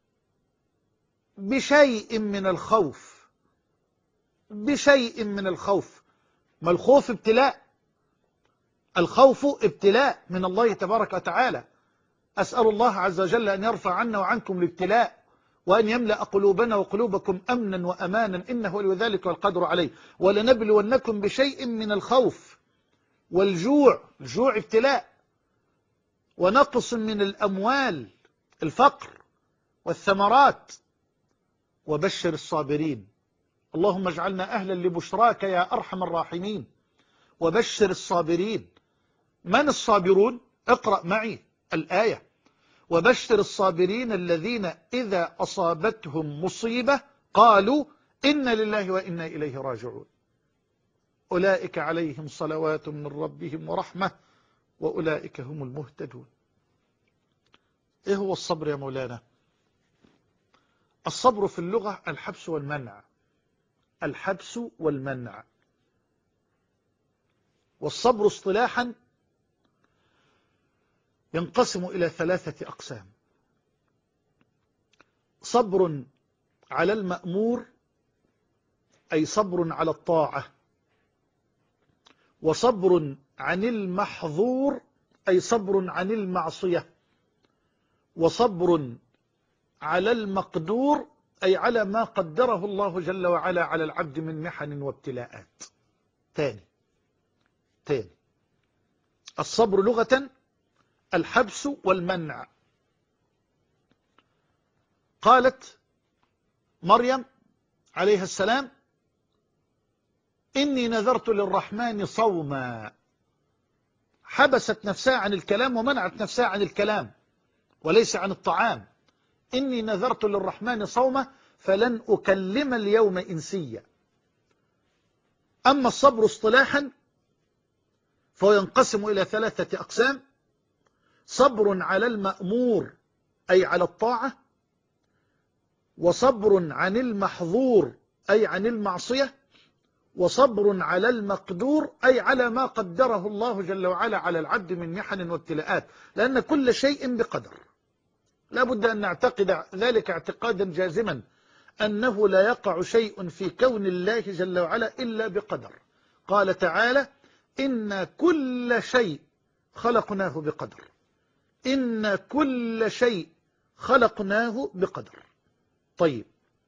بشيء من الخوف. بشيء من الخوف، ما الخوف ابتلاء، الخوف ابتلاء من الله تبارك وتعالى. أسأل الله عز وجل أن يرفع عنا وعنكم الابتلاء، وأن يملأ قلوبنا وقلوبكم أمنا وأمانا، إنه ولي ذلك والقدر عليه. ولنبلونكم بشيء من الخوف والجوع، الجوع ابتلاء، ونقص من الأموال، الفقر والثمرات، وبشر الصابرين. اللهم اجعلنا أهلا لبشراك يا أرحم الراحمين. وبشر الصابرين. من الصابرون؟ اقرأ معي الآية. وبشر الصابرين الذين إذا أصابتهم مصيبة قالوا إنا لله وإنا إليه راجعون أولئك عليهم صلوات من ربهم ورحمة وأولئك هم المهتدون. إيه هو الصبر يا مولانا؟ الصبر في اللغة الحبس والمنع، الحبس والمنع. والصبر اصطلاحا ينقسم إلى 3 أقسام: صبر على المأمور أي صبر على الطاعة، وصبر عن المحظور أي صبر عن المعصية، وصبر على المقدور أي على ما قدره الله جل وعلا على العبد من محن وابتلاءات. تاني الصبر لغة الحبس والمنع. قالت مريم عليها السلام إني نذرت للرحمن صوما، حبست نفسها عن الكلام ومنعت نفسها عن الكلام وليس عن الطعام. إني نذرت للرحمن صوما فلن أكلم اليوم إنسيا. أما الصبر اصطلاحا فهو ينقسم إلى 3 أقسام: صبر على المأمور أي على الطاعة، وصبر عن المحظور أي عن المعصية، وصبر على المقدور أي على ما قدره الله جل وعلا على العبد من محن وابتلاءات، لأن كل شيء بقدر. لا بد أن نعتقد ذلك اعتقادا جازما أنه لا يقع شيء في كون الله جل وعلا إلا بقدر. قال تعالى إن كل شيء خلقناه بقدر، إن كل شيء خلقناه بقدر. طيب،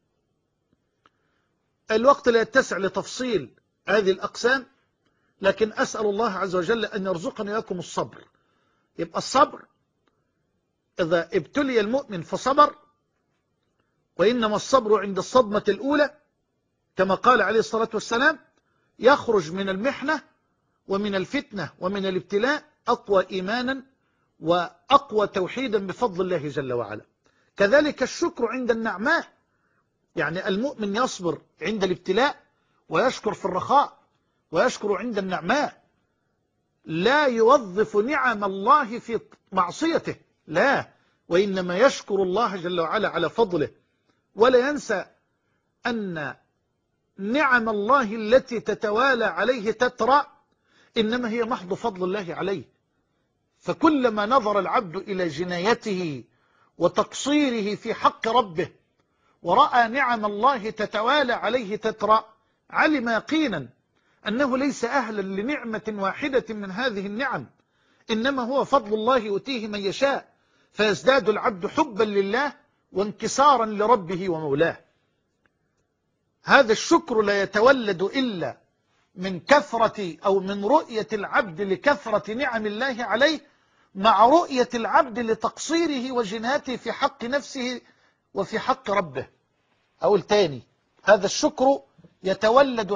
الوقت لا يتسع لتفصيل هذه الأقسام، لكن أسأل الله عز وجل أن يرزقنا وإياكم الصبر. يبقى الصبر إذا ابتلي المؤمن فصبر، وإنما الصبر عند الصدمة الأولى كما قال عليه الصلاة والسلام يخرج من المحنة ومن الفتنة ومن الابتلاء أقوى إيمانا وأقوى توحيدا بفضل الله جل وعلا. كذلك الشكر عند النعماء، يعني المؤمن يصبر عند الابتلاء ويشكر في الرخاء ويشكر عند النعماء، لا يوظف نعم الله في معصيته، لا، وإنما يشكر الله جل وعلا على فضله، ولا ينسى أن نعم الله التي تتوالى عليه تترى إنما هي محض فضل الله عليه. فكلما نظر العبد إلى جنايته وتقصيره في حق ربه ورأى نعم الله تتوالى عليه تترى، علم يقينا أنه ليس أهلا لنعمة واحدة من هذه النعم، إنما هو فضل الله يؤتيه من يشاء، فيزداد العبد حبا لله وانكسارا لربه ومولاه. هذا الشكر لا يتولد إلا من كثرة أو من رؤية العبد لكثرة نعم الله عليه، مع رؤية العبد لتقصيره وجناته في حق نفسه وفي حق ربه. أقول تاني، هذا الشكر يتولد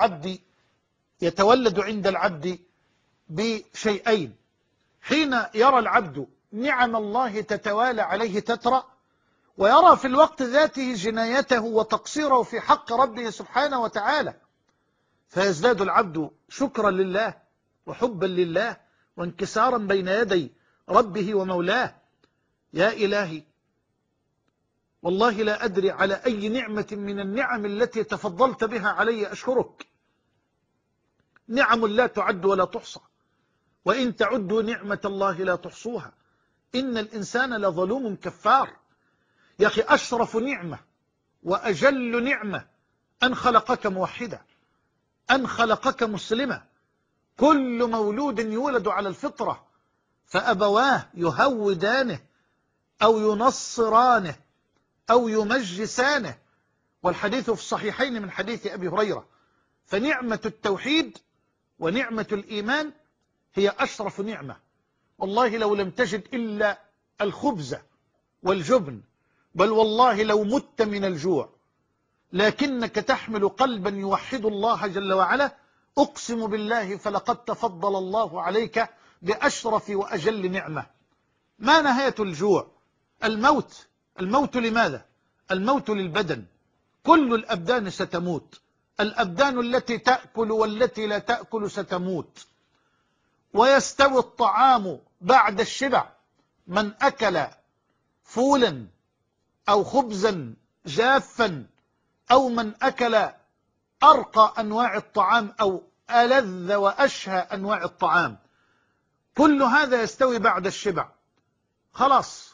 عند العبد بشيئين: حين يرى العبد نعم الله تتوالى عليه تترى، ويرى في الوقت ذاته جنايته وتقصيره في حق ربه سبحانه وتعالى، فيزداد العبد شكرا لله وحبا لله وانكسارا بين يدي ربه ومولاه. يا إلهي، والله لا أدري على أي نعمة من النعم التي تفضلت بها علي أشكرك. نعم لا تعد ولا تحصى، وإن تعدوا نعمة الله لا تحصوها، إن الإنسان لظلوم كفار. يا أخي أشرف نعمة وأجل نعمة أن خلقك موحدا، أن خلقك مسلما. كل مولود يولد على الفطرة، فأبواه يهودانه أو ينصرانه أو يمجسانه، والحديث في الصحيحين من حديث أبي هريرة. فنعمة التوحيد ونعمة الإيمان هي أشرف نعمة. والله لو لم تجد إلا الخبز والجبن، بل والله لو مت من الجوع لكنك تحمل قلبا يوحد الله جل وعلا، أقسم بالله فلقد تفضل الله عليك بأشرف وأجل نعمة. ما نهاية الجوع؟ الموت. الموت لماذا؟ الموت للبدن. كل الأبدان ستموت، الأبدان التي تأكل والتي لا تأكل ستموت. ويستوي الطعام بعد الشبع، من أكل فولا أو خبزا جافا، أو من أكل أرقى أنواع الطعام أو ألذ وأشهى أنواع الطعام، كل هذا يستوي بعد الشبع، خلاص.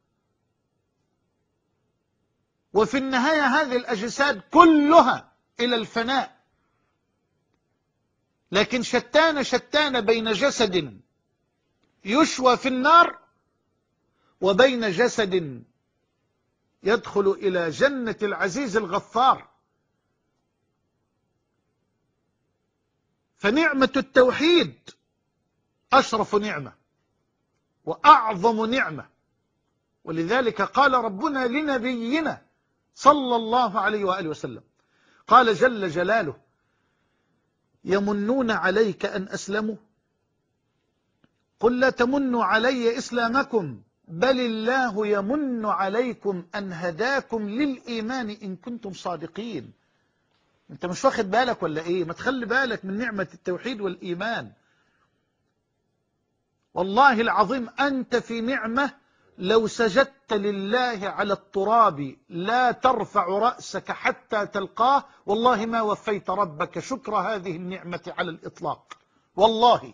وفي النهاية هذه الأجساد كلها إلى الفناء. لكن شتان بين جسد يشوى في النار وبين جسد يدخل إلى جنة العزيز الغفار. فنعمة التوحيد أشرف نعمة وأعظم نعمة. ولذلك قال ربنا لنبينا صلى الله عليه وآله وسلم، قال جل جلاله: يمنون عليك أن أسلموا قل لا تمنوا علي إسلامكم بل الله يمن عليكم أن هداكم للإيمان إن كنتم صادقين. أنت مش واخد بالك ولا إيه؟ ما تخلي بالك من نعمة التوحيد والإيمان. والله العظيم أنت في نعمة، لو سجدت لله على التراب لا ترفع رأسك حتى تلقاه، والله ما وفيت ربك شكر هذه النعمة على الإطلاق. والله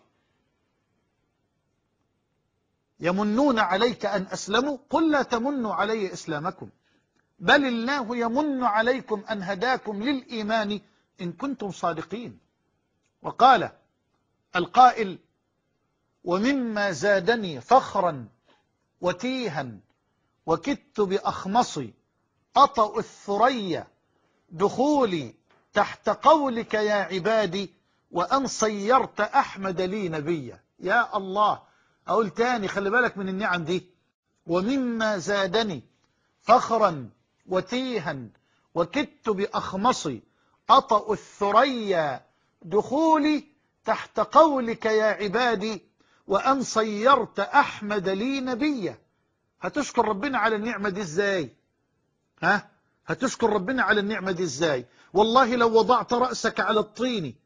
يمنون عليك أن أسلموا قل لا تمنوا علي إسلامكم بل الله يمن عليكم أن هداكم للإيمان إن كنتم صادقين. وقال القائل: ومما زادني فخرا وتيها وكدت بأخمصي أطأ الثريا دخولي تحت قولك يا عبادي وأن صيرت أحمد لي نبيا. يا الله، أقول تاني، خلي بالك من النعم دي. ومما زادني فخرا وتيها وكدت بأخمصي أطأ الثريا دخولي تحت قولك يا عبادي وأن صيرت أحمد لي نبيا. هتشكر ربنا على النعمة دي ازاي؟ هتشكر ربنا على النعمة دي ازاي؟ والله لو وضعت رأسك على الطين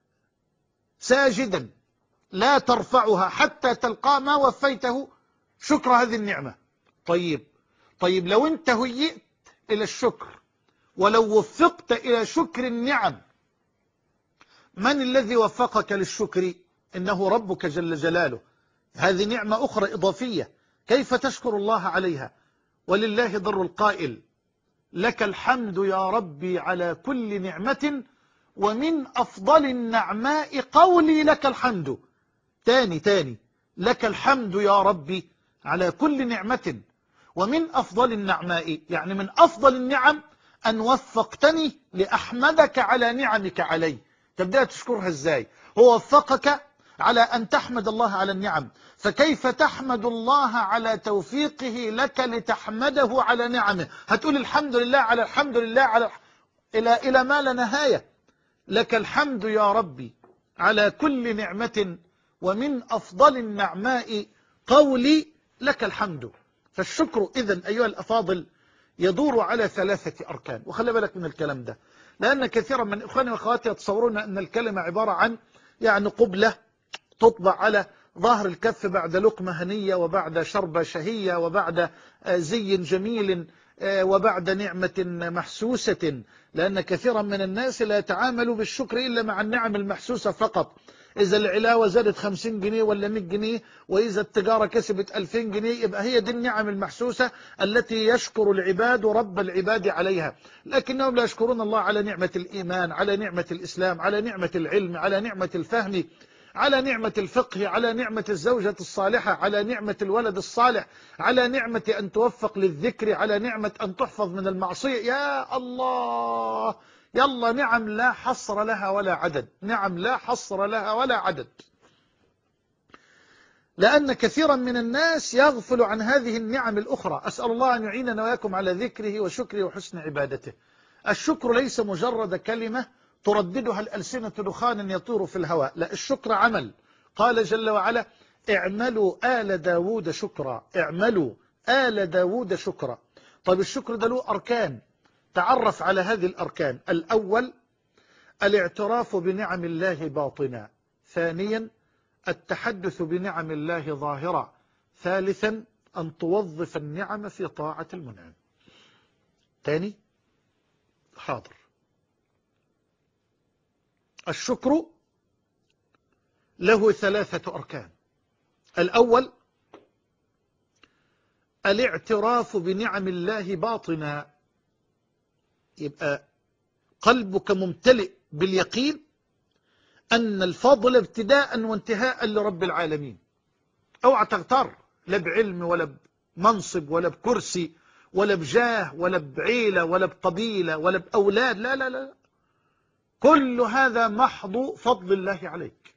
ساجدا لا ترفعها حتى تلقى ما وفيته شكر هذه النعمة. طيب لو انت هيئت إلى الشكر ولو وفقت إلى شكر النعم، من الذي وفقك للشكر؟ إنه ربك جل جلاله. هذه نعمة أخرى إضافية، كيف تشكر الله عليها؟ ولله ضر القائل: لك الحمد يا ربي على كل نعمة ومن أفضل النعماء قولي لك الحمد. تاني لك الحمد يا ربي على كل نعمة ومن أفضل النعماء، يعني من أفضل النعم أن وفقتني لأحمدك على نعمك علي. تبدأ تشكرها ازاي؟ هو وفقك على أن تحمد الله على النعم، فكيف تحمد الله على توفيقه لك لتحمده على نعمه؟ هتقول الحمد لله على الحمد لله على إلى ما لا نهاية. لك الحمد يا ربي على كل نعمة ومن أفضل النعماء قولي لك الحمد. فالشكر إذن أيها الأفاضل يدور على 3 أركان. وخلي بالك من الكلام ده، لأن كثيرا من إخواني وأخواتي يتصورون أن الكلمة عبارة عن يعني قبلة تطبع على ظهر الكف بعد لقمة هنية وبعد شربة شهية وبعد زي جميل وبعد نعمة محسوسة، لأن كثيرا من الناس لا يتعاملوا بالشكر إلا مع النعم المحسوسة فقط. إذا العلاوة زادت 50 جنيه ولا 100 جنيه، وإذا التجارة كسبت 2000 جنيه، يبقى هي دي النعم المحسوسة التي يشكر العباد رب العباد عليها. لكنهم لا يشكرون الله على نعمة الإيمان، على نعمة الإسلام، على نعمة العلم، على نعمة الفهم، على نعمة الفقه، على نعمة الزوجة الصالحة، على نعمة الولد الصالح، على نعمة أن توفق للذكر، على نعمة أن تحفظ من المعصية. يا الله، يلا نعم لا حصر لها ولا عدد، نعم لا حصر لها ولا عدد. لأن كثيرا من الناس يغفل عن هذه النعم الأخرى. أسأل الله أن يعيننا وإياكم على ذكره وشكره وحسن عبادته. الشكر ليس مجرد كلمة ترددها الألسنة دخانا يطير في الهواء، لا، الشكر عمل. قال جل وعلا: اعملوا آل داود شكرا، اعملوا آل داود شكرا. طيب الشكر ده له أركان، تعرف على هذه الأركان. الأول الاعتراف بنعم الله باطنا، ثانيا التحدث بنعم الله ظاهرا، ثالثا أن توظف النعم في طاعة المنعم. تاني، حاضر. الشكر له 3 أركان. الأول الاعتراف بنعم الله باطنا، يبقى قلبك ممتلئ باليقين أن الفضل ابتداء وانتهاء لرب العالمين. اوعى تغتر، لا بعلم ولا بمنصب ولا بكرسي ولا بجاه ولا بعيلة ولا بقبيلة ولا بأولاد، لا لا لا، كل هذا محض فضل الله عليك،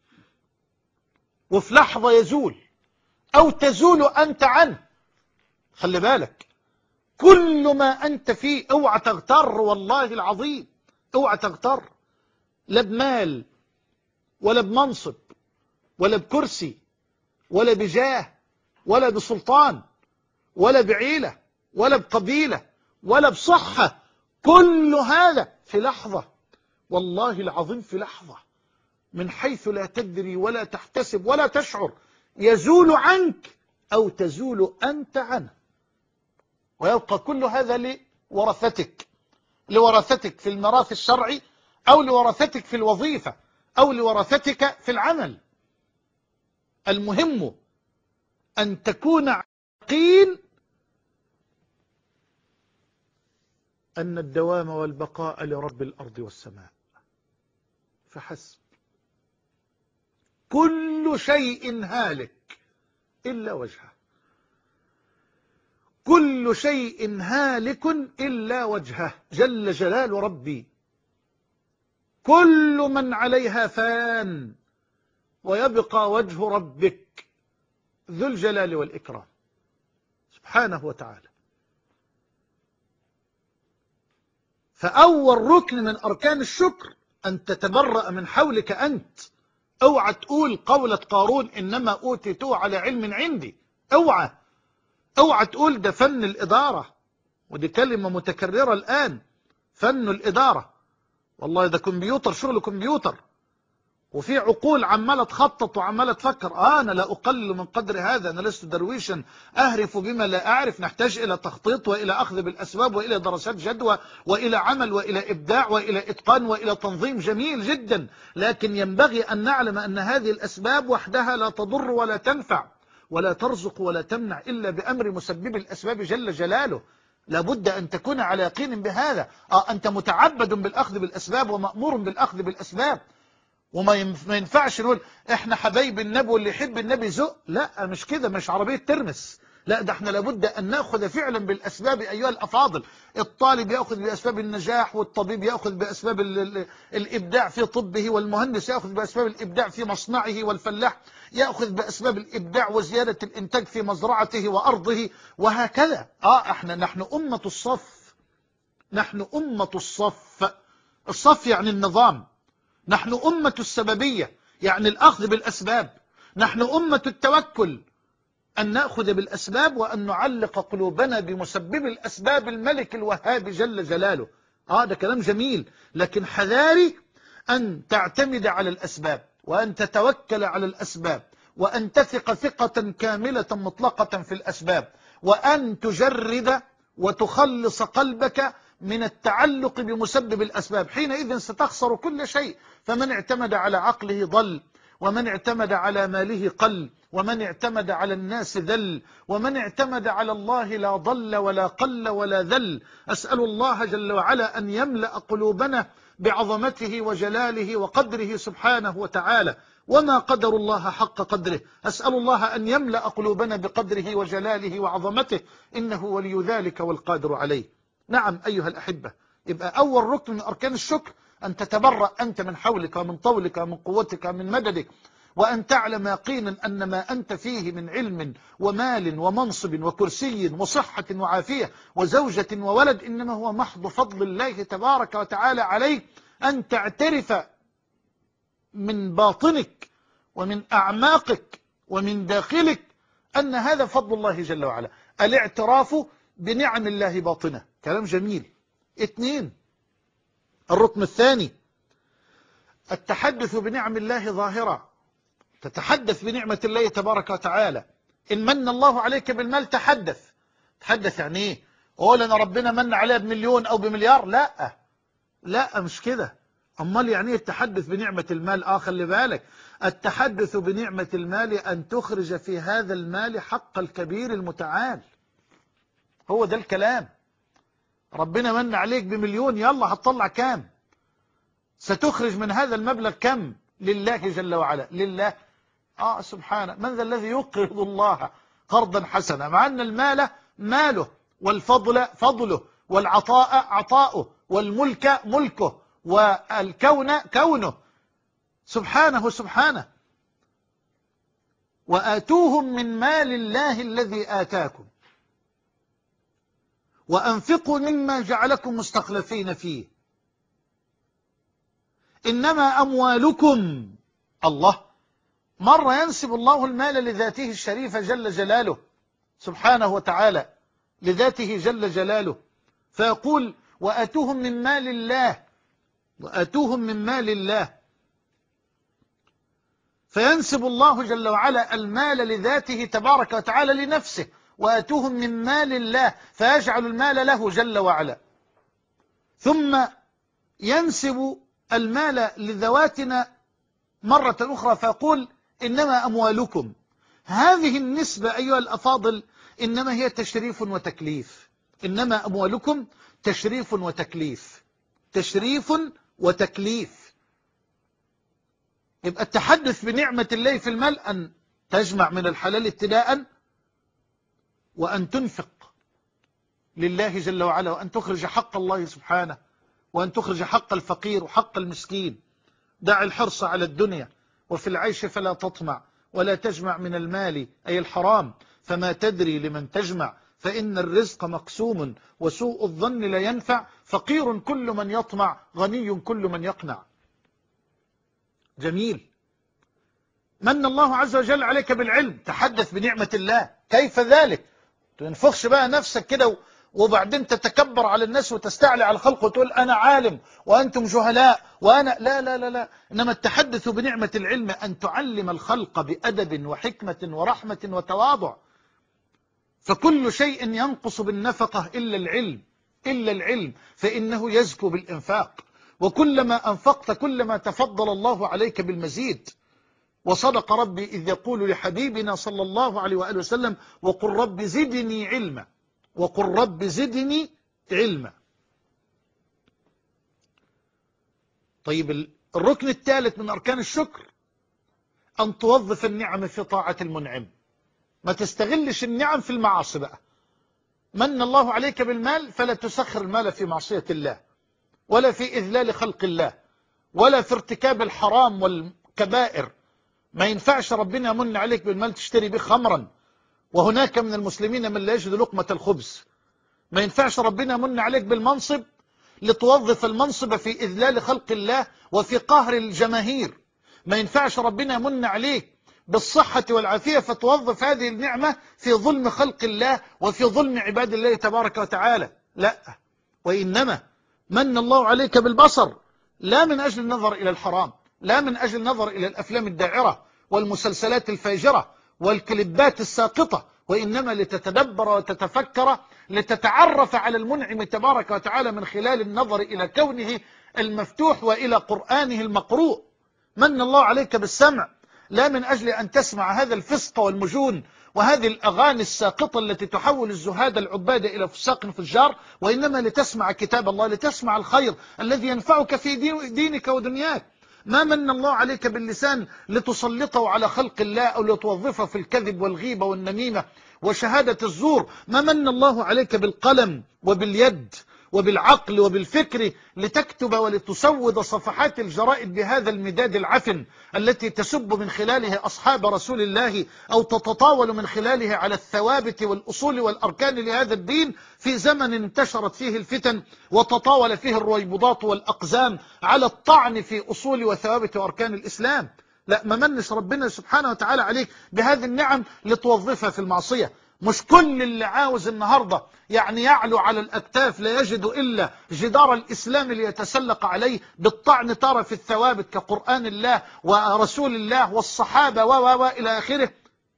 وفي لحظة يزول أو تزول أنت عنه. خلي بالك، كل ما أنت فيه اوعى تغتر، والله العظيم اوعى تغتر، لا بمال ولا بمنصب ولا بكرسي ولا بجاه ولا بسلطان ولا بعيلة ولا بقبيلة ولا بصحة. كل هذا في لحظة، والله العظيم في لحظة، من حيث لا تدري ولا تحتسب ولا تشعر، يزول عنك أو تزول أنت عنه، ويبقى كل هذا لورثتك، لورثتك في الميراث الشرعي، أو لورثتك في الوظيفة، أو لورثتك في العمل. المهم أن تكون يقين أن الدوام والبقاء لرب الأرض والسماء فحسب. كل شيء هالك إلا وجهه، كل شيء هالك إلا وجهه جل جلال ربي. كل من عليها فان ويبقى وجه ربك ذو الجلال والإكرام سبحانه وتعالى. فأول ركن من أركان الشكر أن تتبرأ من حولك أنت. اوعى تقول قولة قارون إنما أوتيته على علم عندي. اوعى تقول ده فن الإدارة، ودي كلمة متكررة الآن، فن الإدارة. والله ده كمبيوتر، شغل كمبيوتر، وفي عقول عمالة تخطط وعمالة تفكر. أنا لا أقلل من قدر هذا، أنا لست درويشا أهرف بما لا أعرف. نحتاج إلى تخطيط وإلى أخذ بالأسباب وإلى دراسات جدوى وإلى عمل وإلى إبداع وإلى إتقان وإلى تنظيم جميل جدا، لكن ينبغي أن نعلم أن هذه الأسباب وحدها لا تضر ولا تنفع ولا ترزق ولا تمنع إلا بأمر مسبب الأسباب جل جلاله. لابد أن تكون على يقين بهذا. أنت متعبد بالأخذ بالأسباب ومأمور بالأخذ بالأسباب، وما ينفعش نقول احنا حبايب النبي واللي يحب النبي ذوق. لا، مش كده، مش عربية ترمس. لا، ده احنا لابد أن نأخذ فعلا بالأسباب أيها الأفاضل. الطالب يأخذ بأسباب النجاح، والطبيب يأخذ بأسباب الإبداع في طبه، والمهندس يأخذ بأسباب الإبداع في مصنعه، والفلاح يأخذ بأسباب الإبداع وزيادة الإنتاج في مزرعته وأرضه، وهكذا. نحن أمة الصف، نحن أمة الصف. الصف يعني النظام. نحن أمة السببية يعني الأخذ بالأسباب. نحن أمة التوكل، أن نأخذ بالأسباب وأن نعلق قلوبنا بمسبب الأسباب الملك الوهاب جل جلاله. ده كلام جميل، لكن حذاري أن تعتمد على الأسباب، وأن تتوكل على الأسباب، وأن تثق ثقة كاملة مطلقة في الأسباب، وأن تجرد وتخلص قلبك من التعلق بمسبب الأسباب، حينئذ ستخسر كل شيء. فمن اعتمد على عقله ضل، ومن اعتمد على ماله قل، ومن اعتمد على الناس ذل، ومن اعتمد على الله لا ضل ولا قل ولا ذل. أسأل الله جل وعلا أن يملأ قلوبنا بعظمته وجلاله وقدره سبحانه وتعالى، وما قدر الله حق قدره. أسأل الله أن يملأ قلوبنا بقدره وجلاله وعظمته، إنه ولي ذلك والقادر عليه. نعم أيها الأحبة، يبقى أول ركن من أركان الشكر أن تتبرأ أنت من حولك ومن طولك ومن قوتك ومن مددك، وأن تعلم يقينا أن ما أنت فيه من علم ومال ومنصب وكرسي وصحة وعافية وزوجة وولد إنما هو محض فضل الله تبارك وتعالى عليك. أن تعترف من باطنك ومن أعماقك ومن داخلك أن هذا فضل الله جل وعلا. الاعتراف بنعم الله باطنة، كلام جميل. 2، الركن الثاني التحدث بنعم الله ظاهرة. تتحدث بنعمة الله تبارك وتعالى. إن من الله عليك بالمال تحدث. تحدث يعني إيه؟ قول أنا ربنا من عليها ب1,000,000 أو ب1,000,000,000. لا مش كده. أمال يعني إيه التحدث بنعمة المال؟ خلي بالك، التحدث بنعمة المال أن تخرج في هذا المال حق الكبير المتعال. هو ده الكلام. ربنا من عليك ب1,000,000، يلا هتطلع كام؟ ستخرج من هذا المبلغ كم؟ لله جل وعلا. لله سبحانه. من ذا الذي يقرض الله قرضا حسنا؟ مع أن المال ماله، والفضل فضله، والعطاء عطاؤه، والملك ملكه، والكون كونه سبحانه. وآتوهم من مال الله الذي آتاكم وأنفقوا مما جعلكم مستخلفين فيه إنما أموالكم. الله، مرة ينسب الله المال لذاته الشريفة جل جلاله سبحانه وتعالى، لذاته جل جلاله، فيقول وآتوهم من مال الله، وآتوهم من مال الله. فينسب الله جل وعلا المال لذاته تبارك وتعالى لنفسه، وآتوهم من مال الله، فيجعل المال له جل وعلا. ثم ينسب المال لذواتنا مرة أخرى فيقول إنما أموالكم. هذه النسبة أيها الأفاضل إنما هي تشريف وتكليف. إنما أموالكم تشريف وتكليف، تشريف وتكليف. يبقى التحدث بنعمة الله في المال أن تجمع من الحلال ابتداء، وأن تنفق لله جل وعلا، وأن تخرج حق الله سبحانه، وأن تخرج حق الفقير وحق المسكين. دع الحرص على الدنيا وفي العيش فلا تطمع، ولا تجمع من المال أي الحرام، فما تدري لمن تجمع، فإن الرزق مقسوم وسوء الظن لا ينفع، فقير كل من يطمع، غني كل من يقنع. جميل. من الله عز وجل عليك بالعلم، تحدث بنعمة الله. كيف ذلك؟ تنفخش بقى نفسك كده وبعدين تتكبر على الناس وتستعلي على الخلق وتقول أنا عالم وأنتم جهلاء وأنا لا. إنما التحدث بنعمة العلم أن تعلم الخلق بأدب وحكمة ورحمة وتواضع. فكل شيء ينقص بالنفقة إلا العلم فإنه يزكو بالإنفاق، وكلما أنفقت كلما تفضل الله عليك بالمزيد. وصدق ربي إذ يقول لحبيبنا صلى الله عليه وآله وسلم وقل رب زدني علما، وقل رب زدني علما. طيب، الركن الثالث من أركان الشكر أن توظف النعم في طاعة المنعم. ما تستغلش النعم في المعاصي بقى. من الله عليك بالمال فلا تسخر المال في معصية الله، ولا في إذلال خلق الله، ولا في ارتكاب الحرام والكبائر. ما ينفعش ربنا يمن عليك بالمال تشتري به خمرا، وهناك من المسلمين من لا يجد لقمة الخبز. ما ينفعش ربنا يمن عليك بالمنصب لتوظف المنصب في إذلال خلق الله وفي قهر الجماهير. ما ينفعش ربنا يمن عليك بالصحة والعافية فتوظف هذه النعمة في ظلم خلق الله وفي ظلم عباد الله تبارك وتعالى. لا، وإنما من الله عليك بالبصر، لا من أجل النظر إلى الحرام، لا من أجل النظر إلى الأفلام الداعرة والمسلسلات الفاجرة والكليبات الساقطة وإنما لتتدبر وتتفكر، لتتعرف على المنعم تبارك وتعالى من خلال النظر إلى كونه المفتوح وإلى قرآنه المقروء. من الله عليك بالسمع، لا من أجل أن تسمع هذا الفسق والمجون وهذه الأغاني الساقطة التي تحول الزهاد العباد إلى فساق فجار، وإنما لتسمع كتاب الله، لتسمع الخير الذي ينفعك في دينك ودنياك. ما من الله عليك باللسان لتسلطه على خلق الله أو لتوظفه في الكذب والغيبة والنميمة وشهادة الزور. ما من الله عليك بالقلم وباليد وبالعقل وبالفكر لتكتب ولتسود صفحات الجرائد بهذا المداد العفن التي تسب من خلاله أصحاب رسول الله أو تتطاول من خلاله على الثوابت والأصول والأركان لهذا الدين في زمن انتشرت فيه الفتن وتطاول فيه الرويبضات والأقزام على الطعن في أصول وثوابت وأركان الإسلام. لا، ما منش ربنا سبحانه وتعالى عليك بهذه النعم لتوظفها في المعصية. مش كل اللي عاوز النهاردة يعني يعلو على الأكتاف لا يجد إلا جدار الإسلام ليتسلق عليه بالطعن ترى في الثوابت كقرآن الله ورسول الله والصحابة وإلى آخره.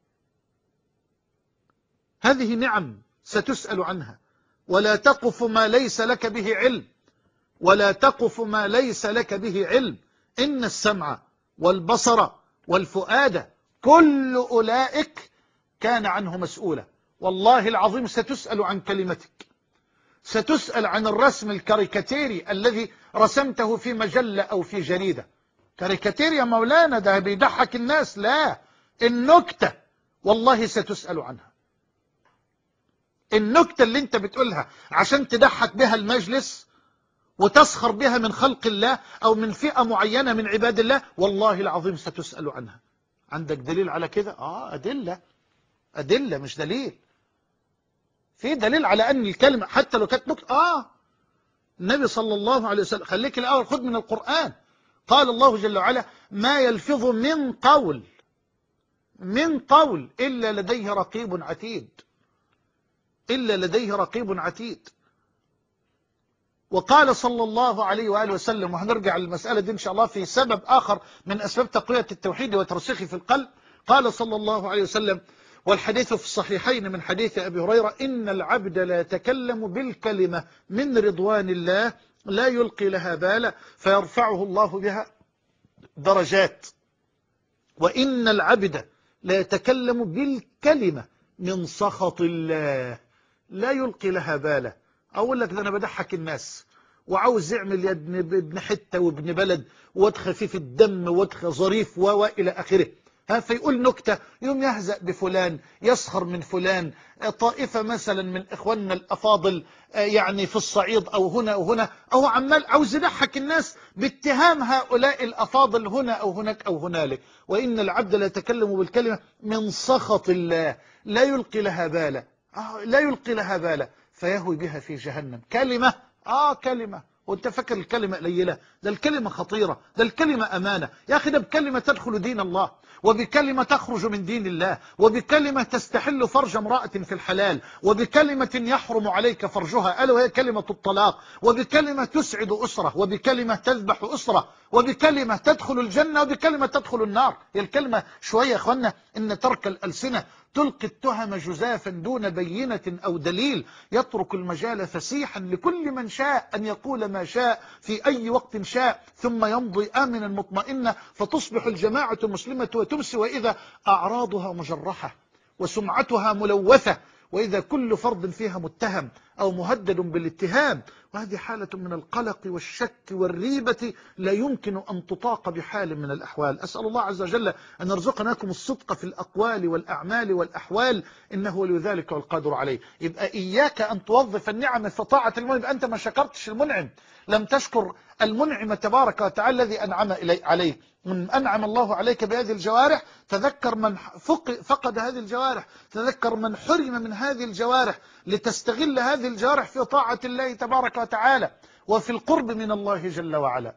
هذه نعم ستسأل عنها. ولا تقف ما ليس لك به علم، ولا تقف ما ليس لك به علم، إن السمع والبصر والفؤاد كل أولئك كان عنه مسؤولا. والله العظيم ستسأل عن كلمتك، ستسأل عن الرسم الكاريكاتيري الذي رسمته في مجلة أو في جريدة. كاريكاتيري يا مولانا، ده بيضحك الناس. لا، النكتة والله ستسأل عنها. النكتة اللي انت بتقولها عشان تضحك بها المجلس وتسخر بها من خلق الله أو من فئة معينة من عباد الله، والله العظيم ستسأل عنها. عندك دليل على كده؟ أدلة مش دليل. في دليل على أن الكلمة حتى لو كانت نكتة. النبي صلى الله عليه وسلم، خليك الأول خذ من القرآن. قال الله جل وعلا: ما يلفظ من قول إلا لديه رقيب عتيد، إلا لديه رقيب عتيد. وقال صلى الله عليه وآله وسلم، وهنرجع للمسألة دي إن شاء الله في سبب آخر من أسباب تقوية التوحيد وترسيخه في القلب. قال صلى الله عليه وسلم، والحديث في الصحيحين من حديث أبي هريرة: إن العبد لا يتكلم بالكلمة من رضوان الله لا يلقي لها بالا فيرفعه الله بها درجات، وإن العبد لا يتكلم بالكلمة من سخط الله لا يلقي لها بالا. أقول لك ده أنا بضحك الناس وعاوز يعمل يا ابن حتة وابن بلد واد خفيف الدم واد ظريف وإلى آخره، فيقول نكتة يوم يهزأ بفلان، يسخر من فلان. طائفة مثلا من إخواننا الأفاضل يعني في الصعيد أو هنا أو هنا، أو عمال عاوز يضحك الناس باتهام هؤلاء الأفاضل هنا أو هناك أو هنالك. وإن العبد لا يتكلم بالكلمة من سخط الله لا يلقي لها بالا، لا يلقي لها بالا فيهوي بها في جهنم. كلمة كلمة، وانت فاكر الكلمة قليلة؟ ده الكلمة خطيرة، ده الكلمة أمانة يا أخي. ده بكلمة تدخل دين الله، وبكلمة تخرج من دين الله، وبكلمة تستحل فرج امرأة في الحلال، وبكلمة يحرم عليك فرجها ألا وهي كلمة الطلاق، وبكلمة تسعد أسرة، وبكلمة تذبح أسرة، وبكلمة تدخل الجنة، وبكلمة تدخل النار. هي الكلمة شوية يا أخوانا، إن ترك الألسنة تلقي التهم جزافا دون بينة أو دليل، يترك المجال فسيحا لكل من شاء أن يقول ما شاء في أي وقت شاء، ثم يمضي آمنا مطمئنا، فتصبح الجماعة المسلمة وتمسي وإذا أعراضها مجرحة وسمعتها ملوثة، وإذا كل فرد فيها متهم أو مهدد بالاتهام. وهذه حالة من القلق والشك والريبة لا يمكن أن تطاق بحال من الأحوال. أسأل الله عز وجل أن يرزقناكم الصدق في الأقوال والأعمال والأحوال، إنه ولي ذلك والقادر عليه. يبقى إياك أن توظف النعم في طاعة المنعم. يبقى أنت ما شكرتش المنعم، لم تشكر المنعم تبارك وتعالى الذي أنعم عليك. من أنعم الله عليك بهذه الجوارح، تذكر من فقد هذه الجوارح، تذكر من حرم من هذه الجوارح، لتستغل هذه الجوارح في طاعة الله تبارك وتعالى وفي القرب من الله جل وعلا.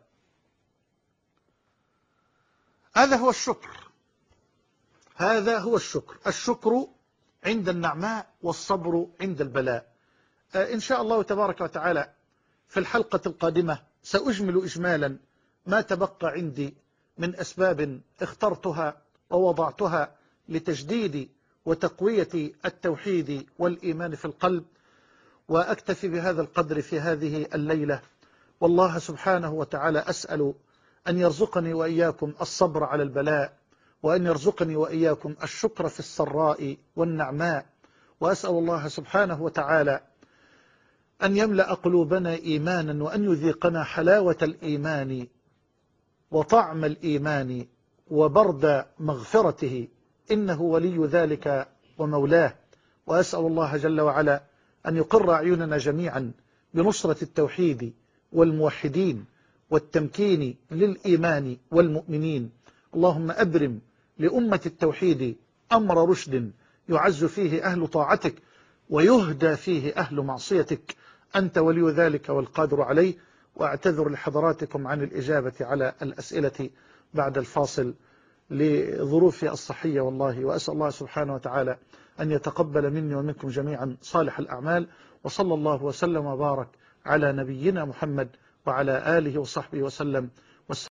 هذا هو الشكر، هذا هو الشكر. الشكر عند النعماء والصبر عند البلاء. إن شاء الله تبارك وتعالى في الحلقة القادمة سأجمل إجمالا ما تبقى عندي من أسباب اخترتها ووضعتها لتجديد وتقوية التوحيد والإيمان في القلب. وأكتفي بهذا القدر في هذه الليلة، والله سبحانه وتعالى أسأل أن يرزقني وإياكم الصبر على البلاء، وأن يرزقني وإياكم الشكر في السراء والنعماء. وأسأل الله سبحانه وتعالى أن يملأ قلوبنا إيمانا، وأن يذيقنا حلاوة الإيمان وطعم الإيمان وبرد مغفرته، إنه ولي ذلك ومولاه. وأسأل الله جل وعلا أن يقر أعيننا جميعا بنصرة التوحيد والموحدين والتمكين للإيمان والمؤمنين. اللهم أبرم لأمة التوحيد أمر رشد يعز فيه أهل طاعتك ويهدى فيه أهل معصيتك، أنت ولي ذلك والقادر عليه. وأعتذر لحضراتكم عن الإجابة على الأسئلة بعد الفاصل لظروفي الصحية والله. وأسأل الله سبحانه وتعالى أن يتقبل مني ومنكم جميعا صالح الأعمال، وصلى الله وسلم وبارك على نبينا محمد وعلى آله وصحبه وسلم.